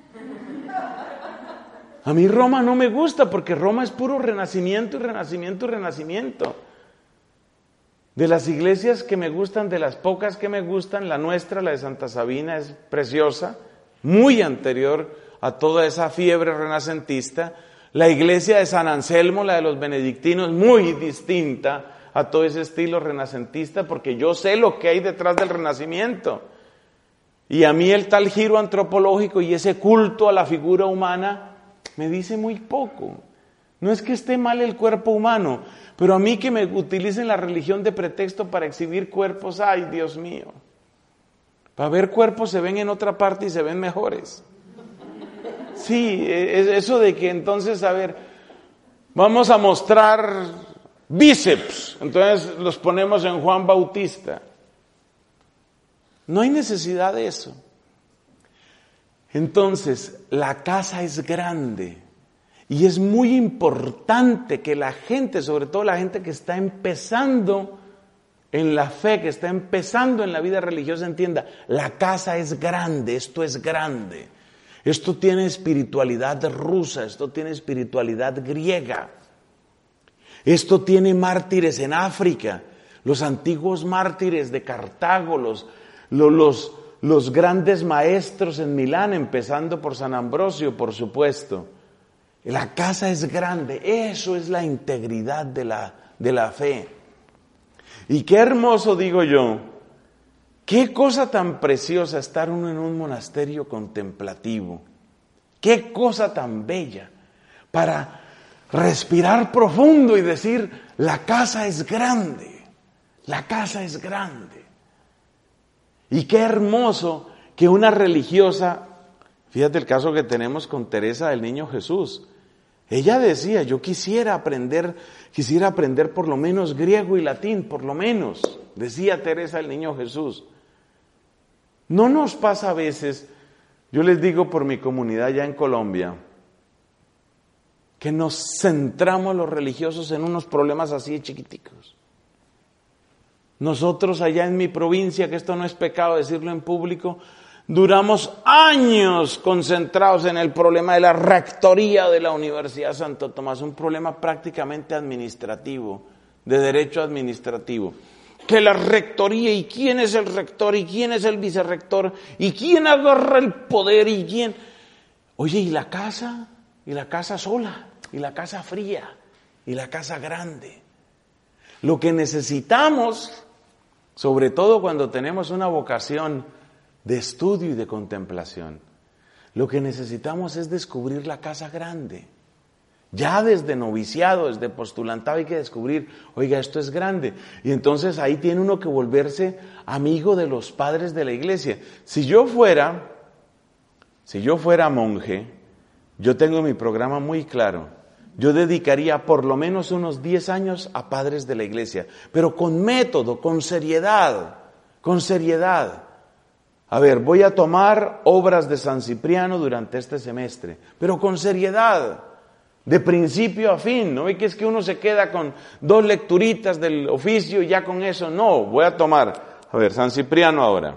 A mí Roma no me gusta porque Roma es puro renacimiento y renacimiento y renacimiento. De las iglesias que me gustan, de las pocas que me gustan, la nuestra, la de Santa Sabina, es preciosa, muy anterior a toda esa fiebre renacentista. La iglesia de San Anselmo, la de los benedictinos, muy distinta a todo ese estilo renacentista, porque yo sé lo que hay detrás del Renacimiento. Y a mí el tal giro antropológico y ese culto a la figura humana me dice muy poco. No es que esté mal el cuerpo humano, pero a mí que me utilicen la religión de pretexto para exhibir cuerpos, ¡ay, Dios mío! Para ver cuerpos se ven en otra parte y se ven mejores. Sí, es eso de que entonces, a ver, vamos a mostrar bíceps, entonces los ponemos en Juan Bautista. No hay necesidad de eso. Entonces, la casa es grande y es muy importante que la gente, sobre todo la gente que está empezando en la fe, que está empezando en la vida religiosa, entienda, la casa es grande, esto es grande. Esto tiene espiritualidad rusa, esto tiene espiritualidad griega. Esto tiene mártires en África, los antiguos mártires de Cartago, los, los, los, los grandes maestros en Milán, empezando por San Ambrosio, por supuesto. La casa es grande, eso es la integridad de la, de la fe. Y qué hermoso, digo yo, qué cosa tan preciosa estar uno en un monasterio contemplativo. Qué cosa tan bella para respirar profundo y decir, la casa es grande, la casa es grande. Y qué hermoso que una religiosa, fíjate el caso que tenemos con Teresa del Niño Jesús. Ella decía, yo quisiera aprender, quisiera aprender por lo menos griego y latín, por lo menos, decía Teresa del Niño Jesús. No nos pasa a veces, yo les digo por mi comunidad ya en Colombia, que nos centramos los religiosos en unos problemas así de chiquiticos. Nosotros allá en mi provincia, que esto no es pecado decirlo en público, duramos años concentrados en el problema de la rectoría de la Universidad Santo Tomás, un problema prácticamente administrativo, de derecho administrativo. Que la rectoría, y quién es el rector, y quién es el vicerrector, y quién agarra el poder, y quién... Oye, ¿y la casa? ¿Y la casa sola? ¿Y la casa fría? ¿Y la casa grande? Lo que necesitamos, sobre todo cuando tenemos una vocación de estudio y de contemplación, lo que necesitamos es descubrir la casa grande. Ya desde noviciado, desde postulantado hay que descubrir, oiga, esto es grande. Y entonces ahí tiene uno que volverse amigo de los padres de la iglesia. Si yo fuera, si yo fuera monje, yo tengo mi programa muy claro. Yo dedicaría por lo menos unos diez años a padres de la iglesia, pero con método, con seriedad, con seriedad. A ver, voy a tomar obras de San Cipriano durante este semestre, pero con seriedad, de principio a fin. No ve que es que uno se queda con dos lecturitas del oficio y ya con eso. No, voy a tomar, a ver, San Cipriano ahora.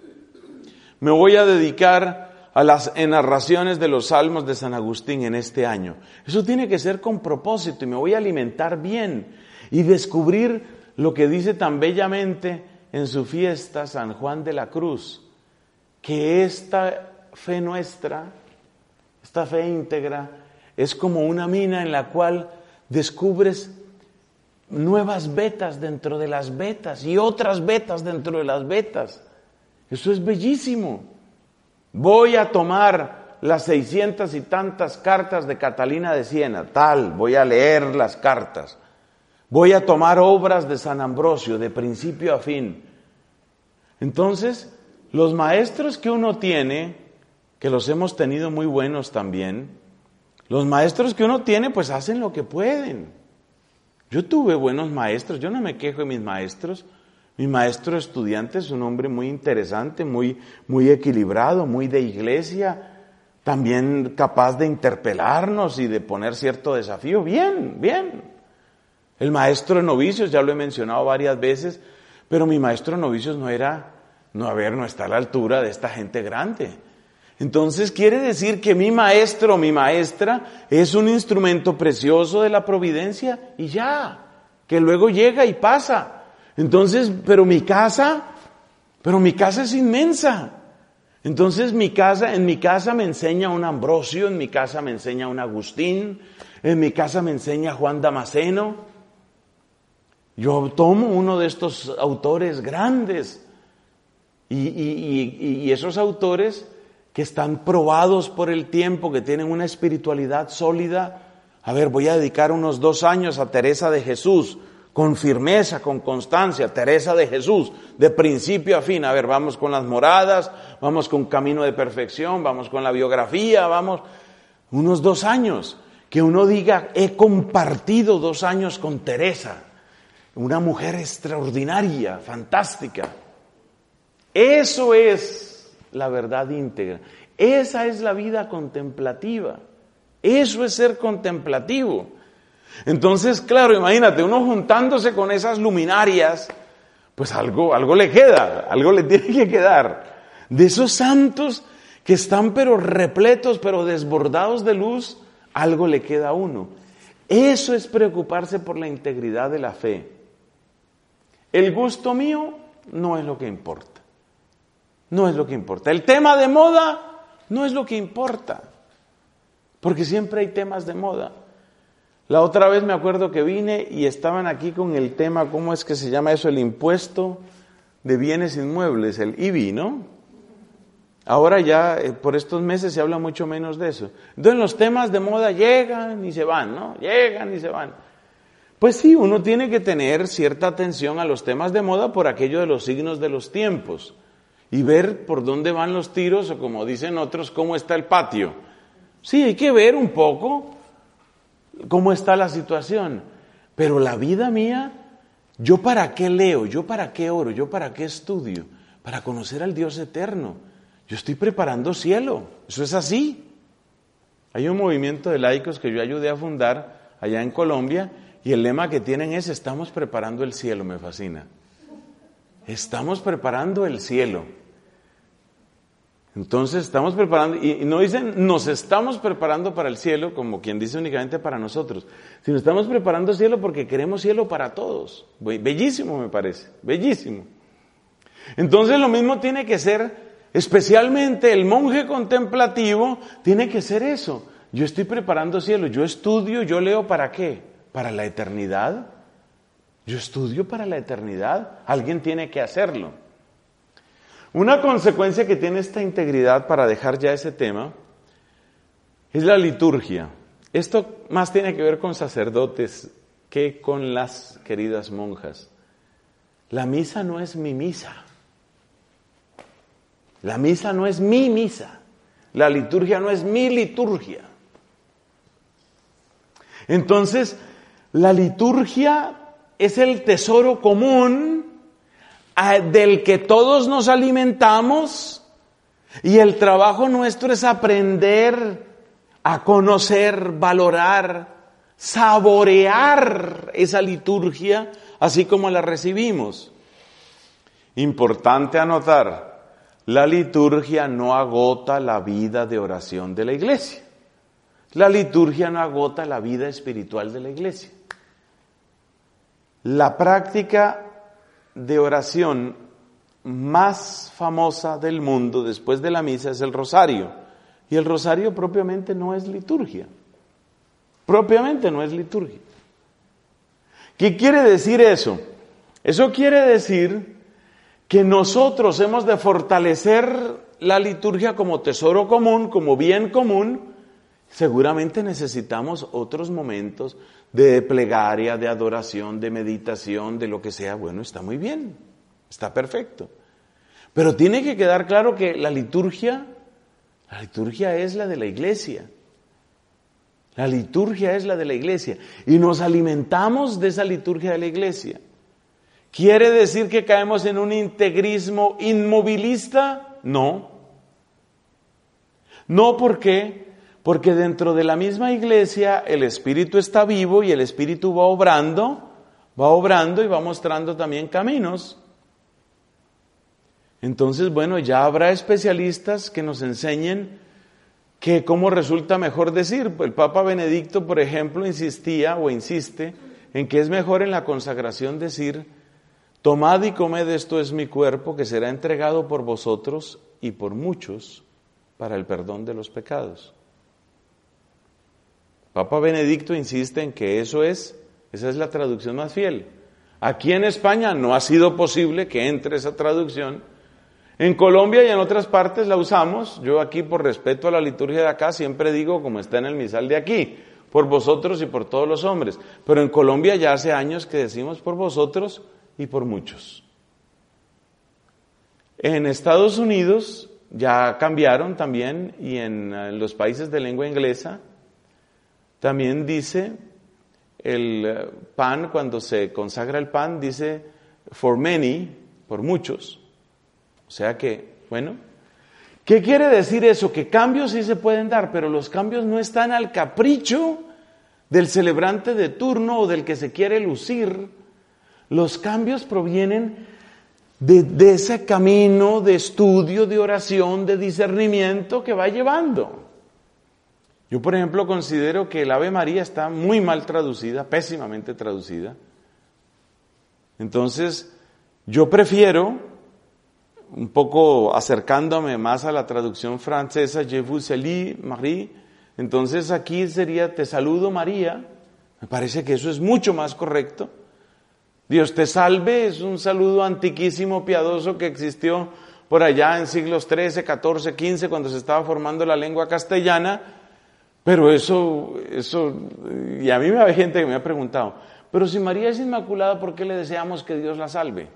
Me voy a dedicar a las narraciones de los salmos de San Agustín en este año. Eso tiene que ser con propósito y me voy a alimentar bien y descubrir lo que dice tan bellamente en su fiesta San Juan de la Cruz, que esta fe nuestra, esta fe íntegra, es como una mina en la cual descubres nuevas vetas dentro de las vetas y otras vetas dentro de las vetas. Eso es bellísimo. Voy a tomar las seiscientas y tantas cartas de Catalina de Siena, tal, voy a leer las cartas. Voy a tomar obras de San Ambrosio, de principio a fin. Entonces, los maestros que uno tiene, que los hemos tenido muy buenos también, los maestros que uno tiene, pues hacen lo que pueden. Yo tuve buenos maestros, yo no me quejo de mis maestros. Mi maestro estudiante es un hombre muy interesante, muy, muy equilibrado, muy de iglesia, también capaz de interpelarnos y de poner cierto desafío. Bien, bien. El maestro de novicios, ya lo he mencionado varias veces, pero mi maestro de novicios no era, no, a ver, no está a la altura de esta gente grande. Entonces quiere decir que mi maestro o mi maestra es un instrumento precioso de la providencia y ya, que luego llega y pasa. Entonces, pero mi casa, pero mi casa es inmensa. Entonces mi casa, en mi casa me enseña un Ambrosio, en mi casa me enseña un Agustín, en mi casa me enseña Juan Damasceno. Yo tomo uno de estos autores grandes y, y, y, y esos autores que están probados por el tiempo, que tienen una espiritualidad sólida. A ver, voy a dedicar unos dos años a Teresa de Jesús, con firmeza, con constancia, Teresa de Jesús, de principio a fin. A ver, vamos con las moradas, vamos con Camino de Perfección, vamos con la biografía, vamos unos dos años. Que uno diga, he compartido dos años con Teresa, una mujer extraordinaria, fantástica. Eso es la verdad íntegra. Esa es la vida contemplativa. Eso es ser contemplativo. Entonces, claro, imagínate, uno juntándose con esas luminarias, pues algo, algo le queda, algo le tiene que quedar. De esos santos que están pero repletos, pero desbordados de luz, algo le queda a uno. Eso es preocuparse por la integridad de la fe. El gusto mío no es lo que importa. No es lo que importa. El tema de moda no es lo que importa. Porque siempre hay temas de moda. La otra vez me acuerdo que vine y estaban aquí con el tema, ¿cómo es que se llama eso? El impuesto de bienes inmuebles, el I B I, ¿no? Ahora ya, eh, por estos meses se habla mucho menos de eso. Entonces los temas de moda llegan y se van, ¿no? Llegan y se van. Pues sí, uno tiene que tener cierta atención a los temas de moda por aquello de los signos de los tiempos y ver por dónde van los tiros o, como dicen otros, cómo está el patio. Sí, hay que ver un poco cómo está la situación, pero la vida mía, ¿yo para qué leo? ¿Yo para qué oro? ¿Yo para qué estudio? Para conocer al Dios eterno. Yo estoy preparando cielo, eso es así. Hay un movimiento de laicos que yo ayudé a fundar allá en Colombia y el lema que tienen es: estamos preparando el cielo. Me fascina. Estamos preparando el cielo. Entonces estamos preparando, y no dicen nos estamos preparando para el cielo, como quien dice únicamente para nosotros, sino estamos preparando el cielo porque queremos cielo para todos. Bellísimo me parece, bellísimo. Entonces lo mismo tiene que ser, especialmente el monje contemplativo, tiene que ser eso. Yo estoy preparando cielo, yo estudio, yo leo, ¿para qué? ¿Para la eternidad? Yo estudio para la eternidad, alguien tiene que hacerlo. Una consecuencia que tiene esta integridad, para dejar ya ese tema, es la liturgia. Esto más tiene que ver con sacerdotes que con las queridas monjas. La misa no es mi misa. La misa no es mi misa. La liturgia no es mi liturgia. Entonces, la liturgia es el tesoro común del que todos nos alimentamos, y el trabajo nuestro es aprender a conocer, valorar, saborear esa liturgia así como la recibimos. Importante anotar, la liturgia no agota la vida de oración de la iglesia. La liturgia no agota la vida espiritual de la iglesia. La práctica de oración más famosa del mundo después de la misa es el rosario. Y el rosario propiamente no es liturgia. Propiamente no es liturgia. ¿Qué quiere decir eso? Eso quiere decir que nosotros hemos de fortalecer la liturgia como tesoro común, como bien común. Seguramente necesitamos otros momentos de plegaria, de adoración, de meditación, de lo que sea. Bueno, está muy bien, está perfecto. Pero tiene que quedar claro que la liturgia, la liturgia es la de la iglesia. La liturgia es la de la iglesia. Y nos alimentamos de esa liturgia de la iglesia. ¿Quiere decir que caemos en un integrismo inmovilista? No. No, ¿por qué? Porque dentro de la misma iglesia el Espíritu está vivo y el Espíritu va obrando, va obrando y va mostrando también caminos. Entonces, bueno, ya habrá especialistas que nos enseñen que cómo resulta mejor decir. El Papa Benedicto, por ejemplo, insistía o insiste en que es mejor en la consagración decir: tomad y comed, esto es mi cuerpo que será entregado por vosotros y por muchos para el perdón de los pecados. Papa Benedicto insiste en que eso es, esa es la traducción más fiel. Aquí en España no ha sido posible que entre esa traducción. En Colombia y en otras partes la usamos. Yo aquí, por respeto a la liturgia de acá, siempre digo como está en el misal de aquí: por vosotros y por todos los hombres. Pero en Colombia ya hace años que decimos por vosotros y por muchos. En Estados Unidos ya cambiaron también, y en, en los países de lengua inglesa también dice el pan, cuando se consagra el pan, dice for many, por muchos. O sea que, bueno, ¿qué quiere decir eso? Que cambios sí se pueden dar, pero los cambios no están al capricho del celebrante de turno o del que se quiere lucir. Los cambios provienen de, de ese camino de estudio, de oración, de discernimiento que va llevando. Yo, por ejemplo, considero que el Ave María está muy mal traducida, pésimamente traducida. Entonces, yo prefiero, un poco acercándome más a la traducción francesa, Je vous salue Marie, entonces aquí sería te saludo María. Me parece que eso es mucho más correcto. Dios te salve es un saludo antiquísimo, piadoso, que existió por allá en siglos trece, catorce, quince, cuando se estaba formando la lengua castellana. Pero eso, eso, y a mí me hay gente que me ha preguntado, pero si María es inmaculada, ¿por qué le deseamos que Dios la salve?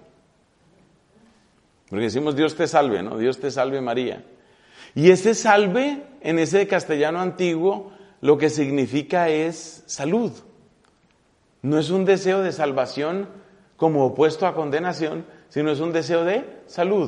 Porque decimos Dios te salve, ¿no? Dios te salve María. Y ese salve, en ese castellano antiguo, lo que significa es salud. No es un deseo de salvación como opuesto a condenación, sino es un deseo de salud.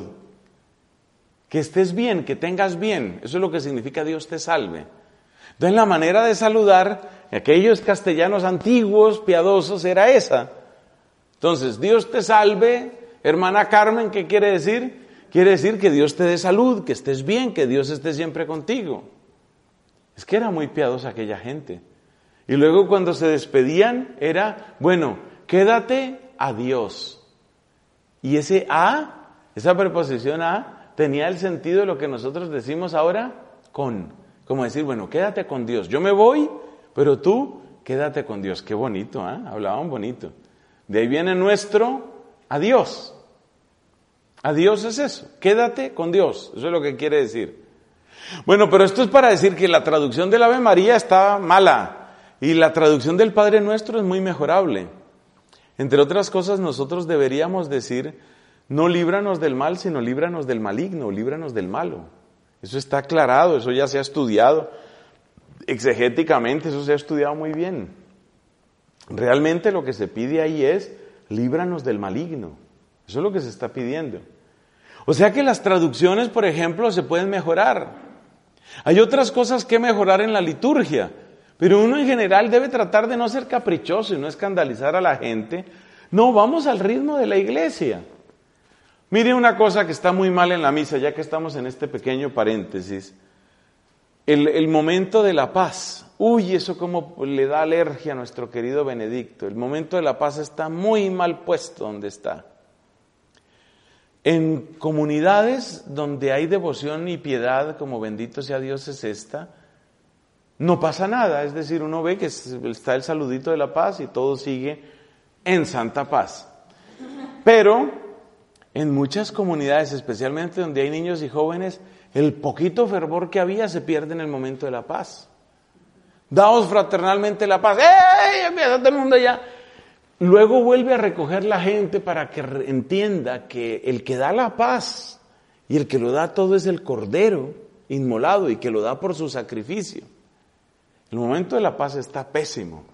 Que estés bien, que tengas bien. Eso es lo que significa Dios te salve. Entonces la manera de saludar a aquellos castellanos antiguos, piadosos, era esa. Entonces, Dios te salve, hermana Carmen, ¿qué quiere decir? Quiere decir que Dios te dé salud, que estés bien, que Dios esté siempre contigo. Es que era muy piadosa aquella gente. Y luego cuando se despedían era, bueno, quédate a Dios. Y ese a, esa preposición a, tenía el sentido de lo que nosotros decimos ahora con. Como decir, bueno, quédate con Dios. Yo me voy, pero tú quédate con Dios. Qué bonito, ¿eh? Hablaban bonito. De ahí viene nuestro adiós. Adiós es eso, quédate con Dios. Eso es lo que quiere decir. Bueno, pero esto es para decir que la traducción del Ave María está mala y la traducción del Padre Nuestro es muy mejorable. Entre otras cosas, nosotros deberíamos decir, no líbranos del mal, sino líbranos del maligno, líbranos del malo. Eso está aclarado, eso ya se ha estudiado exegéticamente, eso se ha estudiado muy bien. Realmente lo que se pide ahí es, líbranos del maligno. Eso es lo que se está pidiendo. O sea que las traducciones, por ejemplo, se pueden mejorar. Hay otras cosas que mejorar en la liturgia, pero uno en general debe tratar de no ser caprichoso y no escandalizar a la gente. No, vamos al ritmo de la iglesia. Mire una cosa que está muy mal en la misa, ya que estamos en este pequeño paréntesis. El, el momento de la paz. Uy, eso como le da alergia a nuestro querido Benedicto. El momento de la paz está muy mal puesto donde está. En comunidades donde hay devoción y piedad, como bendito sea Dios es esta, no pasa nada. Es decir, uno ve que está el saludito de la paz y todo sigue en santa paz. Pero en muchas comunidades, especialmente donde hay niños y jóvenes, el poquito fervor que había se pierde en el momento de la paz. Daos fraternalmente la paz. ¡Ey! Empieza todo el mundo ya. Luego vuelve a recoger la gente para que entienda que el que da la paz y el que lo da todo es el Cordero inmolado y que lo da por su sacrificio. El momento de la paz está pésimo.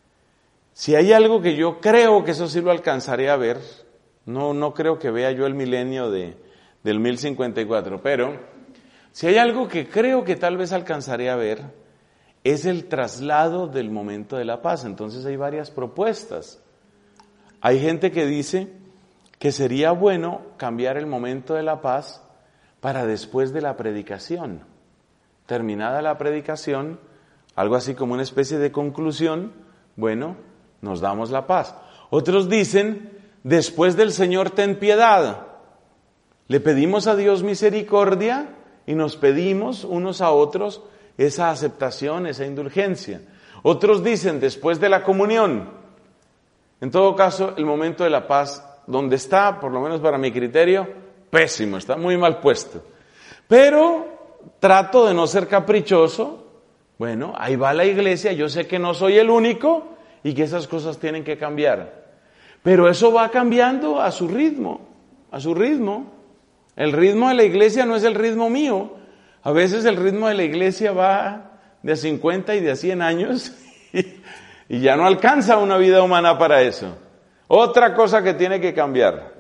Si hay algo que yo creo que eso sí lo alcanzaré a ver, no, no creo que vea yo el milenio de, del mil cincuenta y cuatro, pero si hay algo que creo que tal vez alcanzaré a ver, es el traslado del momento de la paz. Entonces hay varias propuestas. Hay gente que dice que sería bueno cambiar el momento de la paz para después de la predicación. Terminada la predicación, algo así como una especie de conclusión, bueno, nos damos la paz. Otros dicen, después del Señor ten piedad. Le pedimos a Dios misericordia y nos pedimos unos a otros esa aceptación, esa indulgencia. Otros dicen, después de la comunión. En todo caso, el momento de la paz, donde está, por lo menos para mi criterio, pésimo, está muy mal puesto. Pero trato de no ser caprichoso. Bueno, ahí va la iglesia, yo sé que no soy el único y que esas cosas tienen que cambiar. Pero eso va cambiando a su ritmo, a su ritmo. El ritmo de la iglesia no es el ritmo mío. A veces el ritmo de la iglesia va de cincuenta y de cien años y, y ya no alcanza una vida humana para eso. Otra cosa que tiene que cambiar.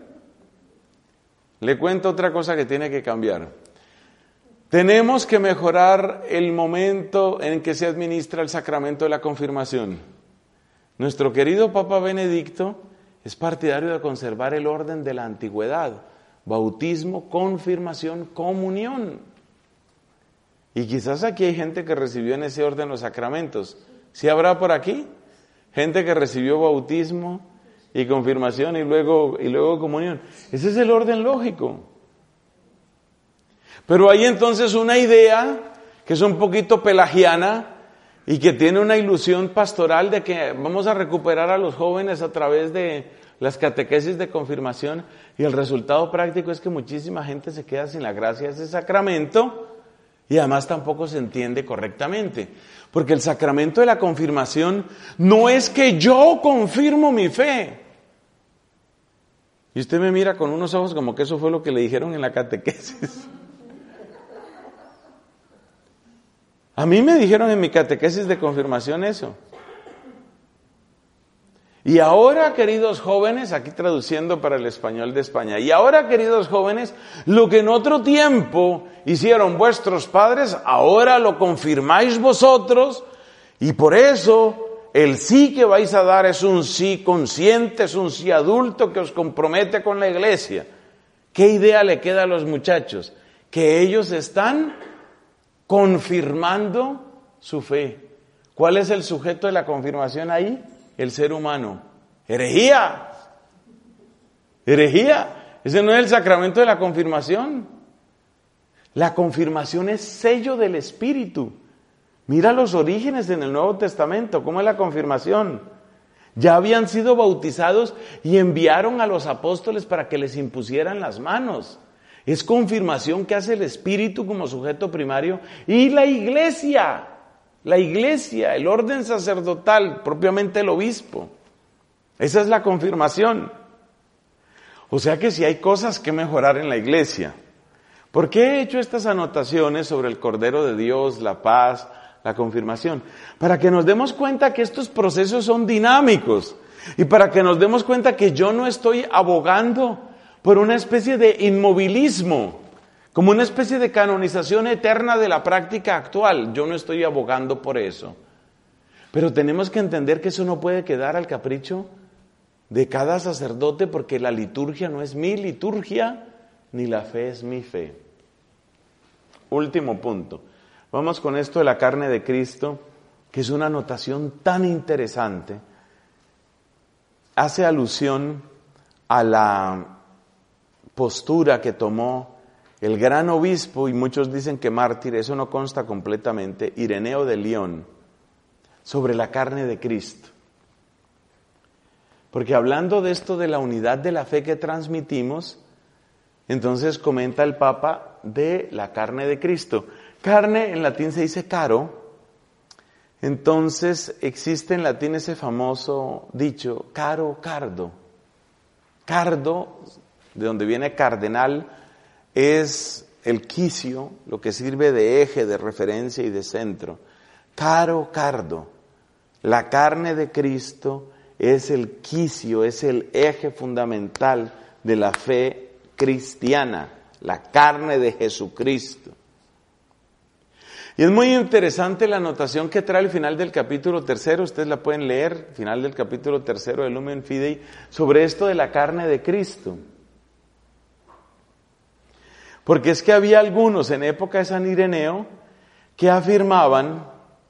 Le cuento otra cosa que tiene que cambiar. Tenemos que mejorar el momento en que se administra el sacramento de la confirmación. Nuestro querido Papa Benedicto es partidario de conservar el orden de la antigüedad. Bautismo, confirmación, comunión. Y quizás aquí hay gente que recibió en ese orden los sacramentos. ¿Sí habrá por aquí? Gente que recibió bautismo y confirmación y luego, y luego comunión. Ese es el orden lógico. Pero hay entonces una idea que es un poquito pelagiana y que tiene una ilusión pastoral de que vamos a recuperar a los jóvenes a través de las catequesis de confirmación, y el resultado práctico es que muchísima gente se queda sin la gracia de ese sacramento y además tampoco se entiende correctamente. Porque el sacramento de la confirmación no es que yo confirmo mi fe. Y usted me mira con unos ojos como que eso fue lo que le dijeron en la catequesis. A mí me dijeron en mi catequesis de confirmación eso. Y ahora, queridos jóvenes, aquí traduciendo para el español de España, y ahora, queridos jóvenes, lo que en otro tiempo hicieron vuestros padres, ahora lo confirmáis vosotros, y por eso el sí que vais a dar es un sí consciente, es un sí adulto que os compromete con la iglesia. ¿Qué idea le queda a los muchachos? Que ellos están confirmando su fe. ¿Cuál es el sujeto de la confirmación ahí? El ser humano. Herejía. Herejía. Ese no es el sacramento de la confirmación. La confirmación es sello del Espíritu. Mira los orígenes en el Nuevo Testamento. ¿Cómo es la confirmación? Ya habían sido bautizados y enviaron a los apóstoles para que les impusieran las manos. Es confirmación que hace el Espíritu como sujeto primario y la iglesia, la iglesia, el orden sacerdotal, propiamente el obispo. Esa es la confirmación. O sea que si hay cosas que mejorar en la iglesia. ¿Por qué he hecho estas anotaciones sobre el Cordero de Dios, la paz, la confirmación? Para que nos demos cuenta que estos procesos son dinámicos y para que nos demos cuenta que yo no estoy abogando por una especie de inmovilismo, como una especie de canonización eterna de la práctica actual. Yo no estoy abogando por eso. Pero tenemos que entender que eso no puede quedar al capricho de cada sacerdote, porque la liturgia no es mi liturgia, ni la fe es mi fe. Último punto. Vamos con esto de la carne de Cristo, que es una anotación tan interesante. Hace alusión a la postura que tomó el gran obispo, y muchos dicen que mártir, eso no consta completamente, Ireneo de León, sobre la carne de Cristo. Porque hablando de esto de la unidad de la fe que transmitimos, entonces comenta el Papa de la carne de Cristo. Carne en latín se dice caro, entonces existe en latín ese famoso dicho, caro cardo. Cardo, de donde viene cardenal, es el quicio, lo que sirve de eje, de referencia y de centro. Caro cardo, la carne de Cristo es el quicio, es el eje fundamental de la fe cristiana, la carne de Jesucristo. Y es muy interesante la anotación que trae al final del capítulo tercero, ustedes la pueden leer, final del capítulo tercero del Lumen Fidei, sobre esto de la carne de Cristo. Porque es que había algunos en época de San Ireneo que afirmaban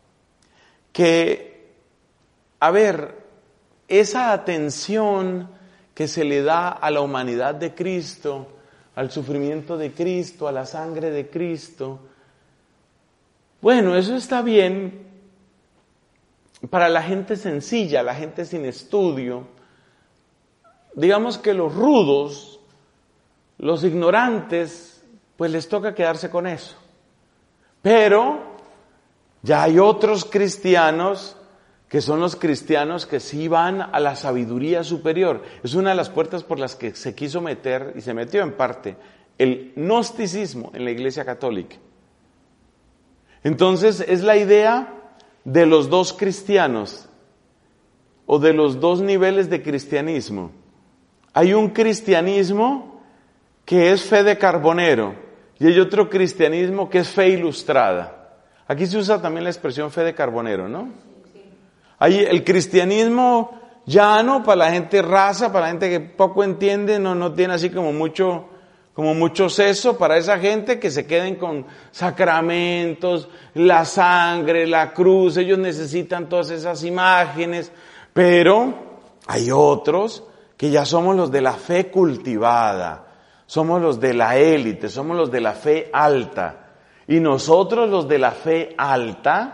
que, a ver, esa atención que se le da a la humanidad de Cristo, al sufrimiento de Cristo, a la sangre de Cristo, bueno, eso está bien para la gente sencilla, la gente sin estudio. Digamos que los rudos, los ignorantes, pues les toca quedarse con eso. Pero ya hay otros cristianos que son los cristianos que sí van a la sabiduría superior. Es una de las puertas por las que se quiso meter, y se metió en parte, el gnosticismo en la Iglesia Católica. Entonces es la idea de los dos cristianos, o de los dos niveles de cristianismo. Hay un cristianismo que es fe de carbonero, y hay otro cristianismo que es fe ilustrada. Aquí se usa también la expresión fe de carbonero, ¿no? Hay el cristianismo llano para la gente rasa, para la gente que poco entiende, no, no tiene así como mucho, como mucho seso, para esa gente que se queden con sacramentos, la sangre, la cruz, ellos necesitan todas esas imágenes, pero hay otros que ya somos los de la fe cultivada, somos los de la élite, somos los de la fe alta, y nosotros los de la fe alta,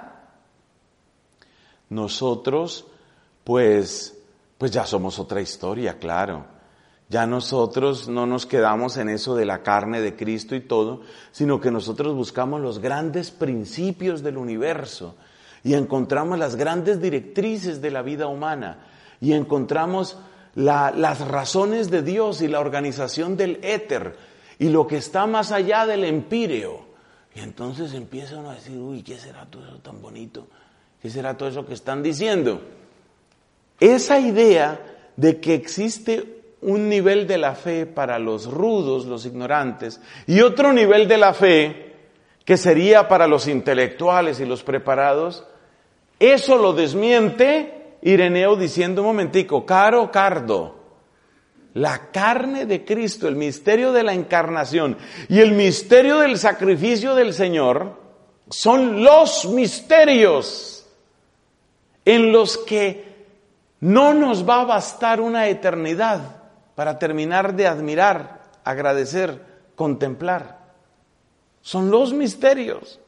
nosotros, pues, pues ya somos otra historia, claro. Ya nosotros no nos quedamos en eso de la carne de Cristo y todo, sino que nosotros buscamos los grandes principios del universo y encontramos las grandes directrices de la vida humana y encontramos la, las razones de Dios y la organización del éter y lo que está más allá del empíreo. Y entonces empieza uno a decir, uy, ¿qué será todo eso tan bonito? ¿Qué será todo eso que están diciendo? Esa idea de que existe un nivel de la fe para los rudos, los ignorantes, y otro nivel de la fe que sería para los intelectuales y los preparados, eso lo desmiente Ireneo diciendo, un momentico, caro cardo, la carne de Cristo, el misterio de la encarnación y el misterio del sacrificio del Señor son los misterios en los que no nos va a bastar una eternidad para terminar de admirar, agradecer, contemplar. Son los misterios.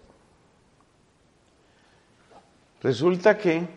Resulta que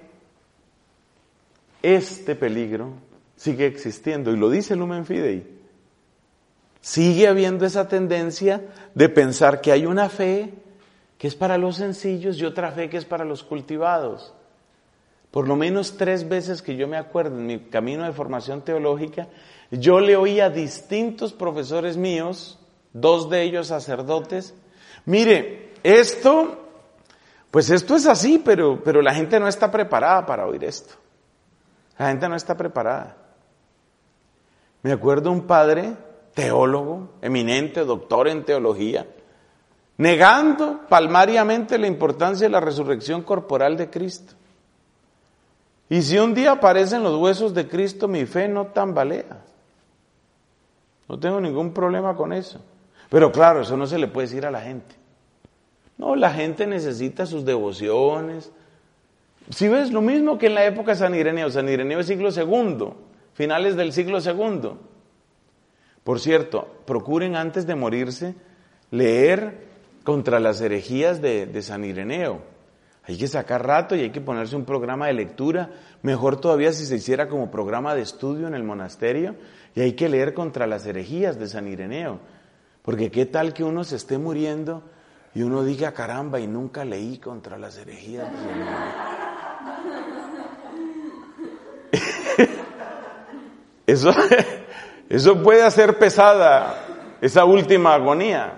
este peligro sigue existiendo, y lo dice Lumen Fidei. Sigue habiendo esa tendencia de pensar que hay una fe que es para los sencillos y otra fe que es para los cultivados. Por lo menos tres veces que yo me acuerdo en mi camino de formación teológica, yo le oí a distintos profesores míos, dos de ellos sacerdotes, mire, esto, pues esto es así, pero, pero la gente no está preparada para oír esto. La gente no está preparada. Me acuerdo un padre, teólogo, eminente, doctor en teología, negando palmariamente la importancia de la resurrección corporal de Cristo. Y si un día aparecen los huesos de Cristo, mi fe no tambalea. No tengo ningún problema con eso. Pero claro, eso no se le puede decir a la gente. No, la gente necesita sus devociones. Si ves, lo mismo que en la época de San Ireneo. San Ireneo es siglo segundo, finales del siglo segundo. Por cierto, procuren antes de morirse leer contra las herejías de, de San Ireneo. Hay que sacar rato y hay que ponerse un programa de lectura, mejor todavía si se hiciera como programa de estudio en el monasterio, y hay que leer contra las herejías de San Ireneo, porque qué tal que uno se esté muriendo y uno diga, caramba, y nunca leí contra las herejías de San Ireneo. Eso, eso puede hacer pesada esa última agonía.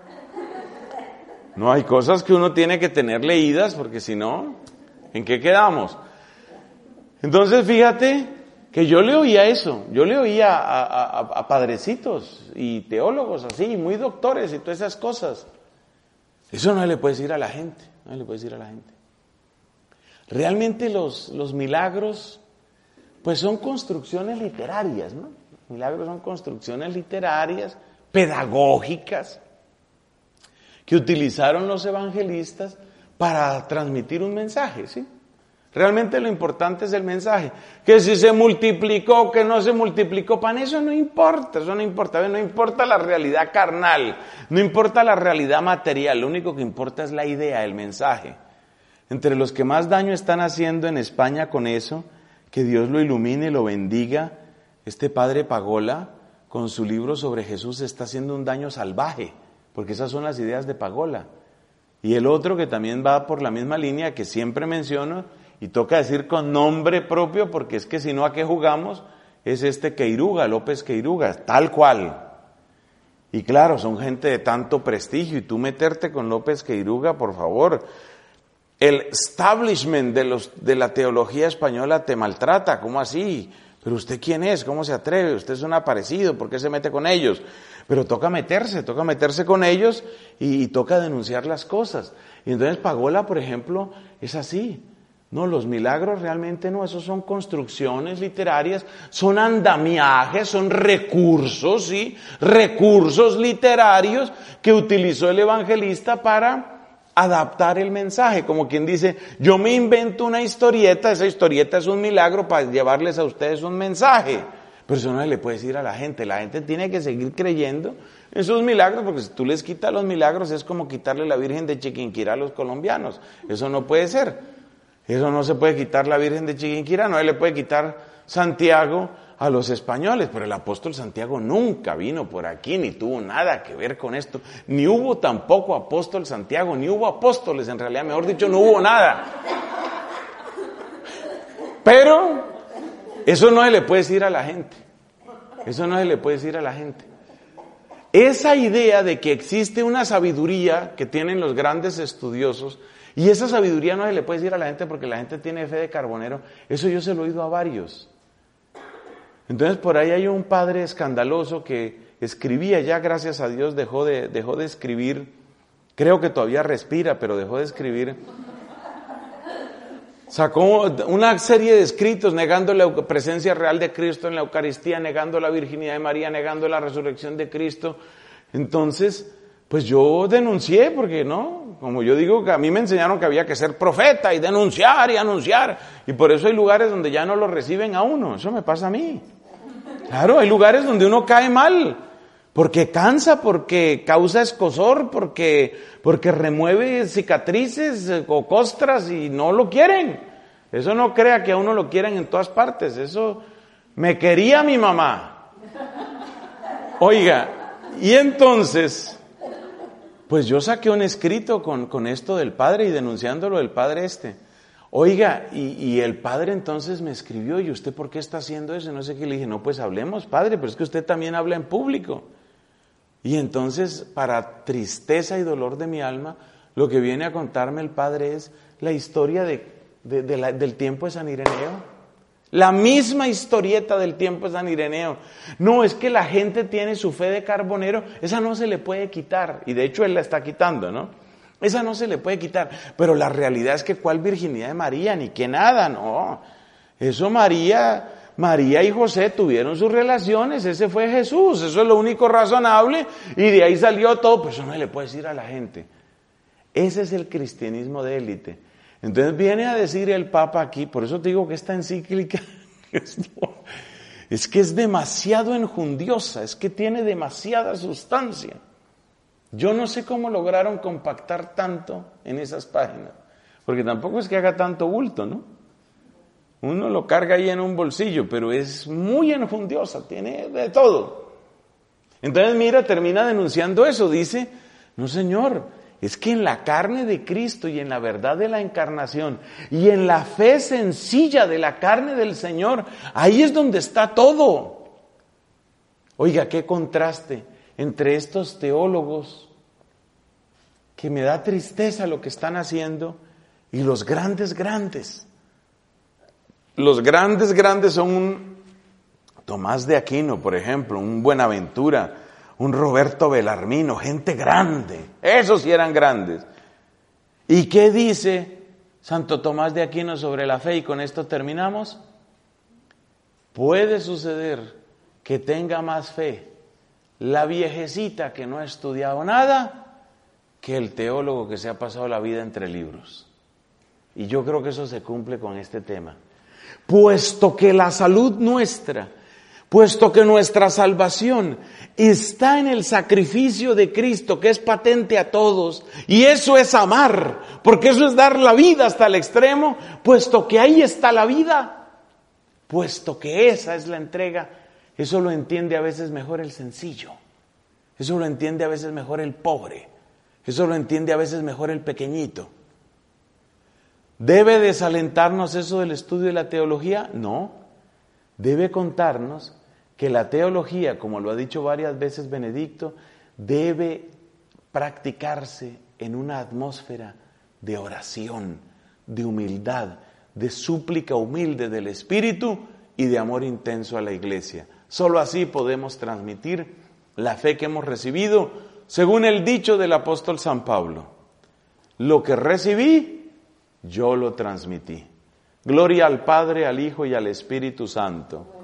No, hay cosas que uno tiene que tener leídas, porque si no, ¿en qué quedamos? Entonces, fíjate que yo le oía eso, yo le oía a, a, a padrecitos y teólogos así, muy doctores y todas esas cosas. Eso no le puede decir a la gente, no le puede decir a la gente. Realmente los, los milagros, pues son construcciones literarias, ¿no? Milagros son construcciones literarias, pedagógicas, que utilizaron los evangelistas para transmitir un mensaje, ¿sí? Realmente lo importante es el mensaje. Que si se multiplicó, que no se multiplicó, pan, eso no importa, eso no importa. No importa la realidad carnal, no importa la realidad material, lo único que importa es la idea, el mensaje. Entre los que más daño están haciendo en España con eso, que Dios lo ilumine y lo bendiga, este padre Pagola, con su libro sobre Jesús, está haciendo un daño salvaje. Porque esas son las ideas de Pagola. Y el otro que también va por la misma línea que siempre menciono, y toca decir con nombre propio, porque es que si no, ¿a qué jugamos? Es este Queiruga, López Queiruga, tal cual. Y claro, son gente de tanto prestigio, y tú meterte con López Queiruga, por favor. El establishment de, los, de la teología española te maltrata, ¿cómo así? ¿Pero usted quién es? ¿Cómo se atreve? Usted es un aparecido, ¿por qué se mete con ellos? Pero toca meterse, toca meterse con ellos y, y toca denunciar las cosas. Y entonces Pagola, por ejemplo, es así. No, los milagros realmente no, esos son construcciones literarias, son andamiajes, son recursos, ¿sí? Recursos literarios que utilizó el evangelista para adaptar el mensaje, como quien dice, yo me invento una historieta, esa historieta es un milagro para llevarles a ustedes un mensaje, pero eso no le puede decir a la gente, la gente tiene que seguir creyendo en sus milagros, porque si tú les quitas los milagros es como quitarle la Virgen de Chiquinquirá a los colombianos, eso no puede ser, eso no se puede quitar la Virgen de Chiquinquirá, no se le puede quitar Santiago a los españoles, pero el apóstol Santiago nunca vino por aquí, ni tuvo nada que ver con esto, ni hubo tampoco apóstol Santiago, ni hubo apóstoles, en realidad, mejor dicho, no hubo nada. Pero eso no se le puede decir a la gente, eso no se le puede decir a la gente. Esa idea de que existe una sabiduría que tienen los grandes estudiosos, y esa sabiduría no se le puede decir a la gente porque la gente tiene fe de carbonero, eso yo se lo he oído a varios. Entonces por ahí hay un padre escandaloso que escribía, ya gracias a Dios dejó de, dejó de escribir, creo que todavía respira, pero dejó de escribir. Sacó una serie de escritos negando la presencia real de Cristo en la Eucaristía, negando la virginidad de María, negando la resurrección de Cristo. Entonces, pues yo denuncié, porque no, como yo digo, que a mí me enseñaron que había que ser profeta y denunciar y anunciar, y por eso hay lugares donde ya no lo reciben a uno, eso me pasa a mí. Claro, hay lugares donde uno cae mal, porque cansa, porque causa escozor, porque, porque remueve cicatrices o costras y no lo quieren. Eso no crea que a uno lo quieren en todas partes, eso me quería mi mamá. Oiga, Y entonces, pues yo saqué un escrito con, con esto del padre y denunciándolo del padre este. Oiga, y, y el padre entonces me escribió, ¿y usted por qué está haciendo eso? No sé qué, le dije, no, pues hablemos, padre, pero es que usted también habla en público. Y entonces, para tristeza y dolor de mi alma, lo que viene a contarme el padre es la historia de, de, de la, del tiempo de San Ireneo. La misma historieta del tiempo de San Ireneo. No, es que la gente tiene su fe de carbonero, esa no se le puede quitar. Y de hecho él la está quitando, ¿no? Esa no se le puede quitar. Pero la realidad es que cuál virginidad de María, ni que nada, no. Eso María, María y José tuvieron sus relaciones, ese fue Jesús, eso es lo único razonable. Y de ahí salió todo, pues eso no le puede decir a la gente. Ese es el cristianismo de élite. Entonces viene a decir el Papa aquí, por eso te digo que esta encíclica es, es que es demasiado enjundiosa, es que tiene demasiada sustancia. Yo no sé cómo lograron compactar tanto en esas páginas, porque tampoco es que haga tanto bulto, ¿no? Uno lo carga ahí en un bolsillo, pero es muy enjundiosa, tiene de todo. Entonces mira, termina denunciando eso, dice, no señor, es que en la carne de Cristo y en la verdad de la encarnación y en la fe sencilla de la carne del Señor, ahí es donde está todo. Oiga, qué contraste entre estos teólogos, que me da tristeza lo que están haciendo, y los grandes, grandes. Los grandes, grandes son un Tomás de Aquino, por ejemplo, un Buenaventura, un Roberto Belarmino, gente grande, esos sí eran grandes. ¿Y qué dice Santo Tomás de Aquino sobre la fe? Y con esto terminamos. Puede suceder que tenga más fe la viejecita que no ha estudiado nada que el teólogo que se ha pasado la vida entre libros. Y yo creo que eso se cumple con este tema. Puesto que la salud nuestra, puesto que nuestra salvación está en el sacrificio de Cristo, que es patente a todos, y eso es amar, porque eso es dar la vida hasta el extremo, puesto que ahí está la vida, puesto que esa es la entrega, eso lo entiende a veces mejor el sencillo, eso lo entiende a veces mejor el pobre, eso lo entiende a veces mejor el pequeñito. ¿Debe desalentarnos eso del estudio de la teología? No. Debe contarnos que la teología, como lo ha dicho varias veces Benedicto, debe practicarse en una atmósfera de oración, de humildad, de súplica humilde del Espíritu y de amor intenso a la Iglesia. Solo así podemos transmitir la fe que hemos recibido, según el dicho del apóstol San Pablo. Lo que recibí, yo lo transmití. Gloria al Padre, al Hijo y al Espíritu Santo.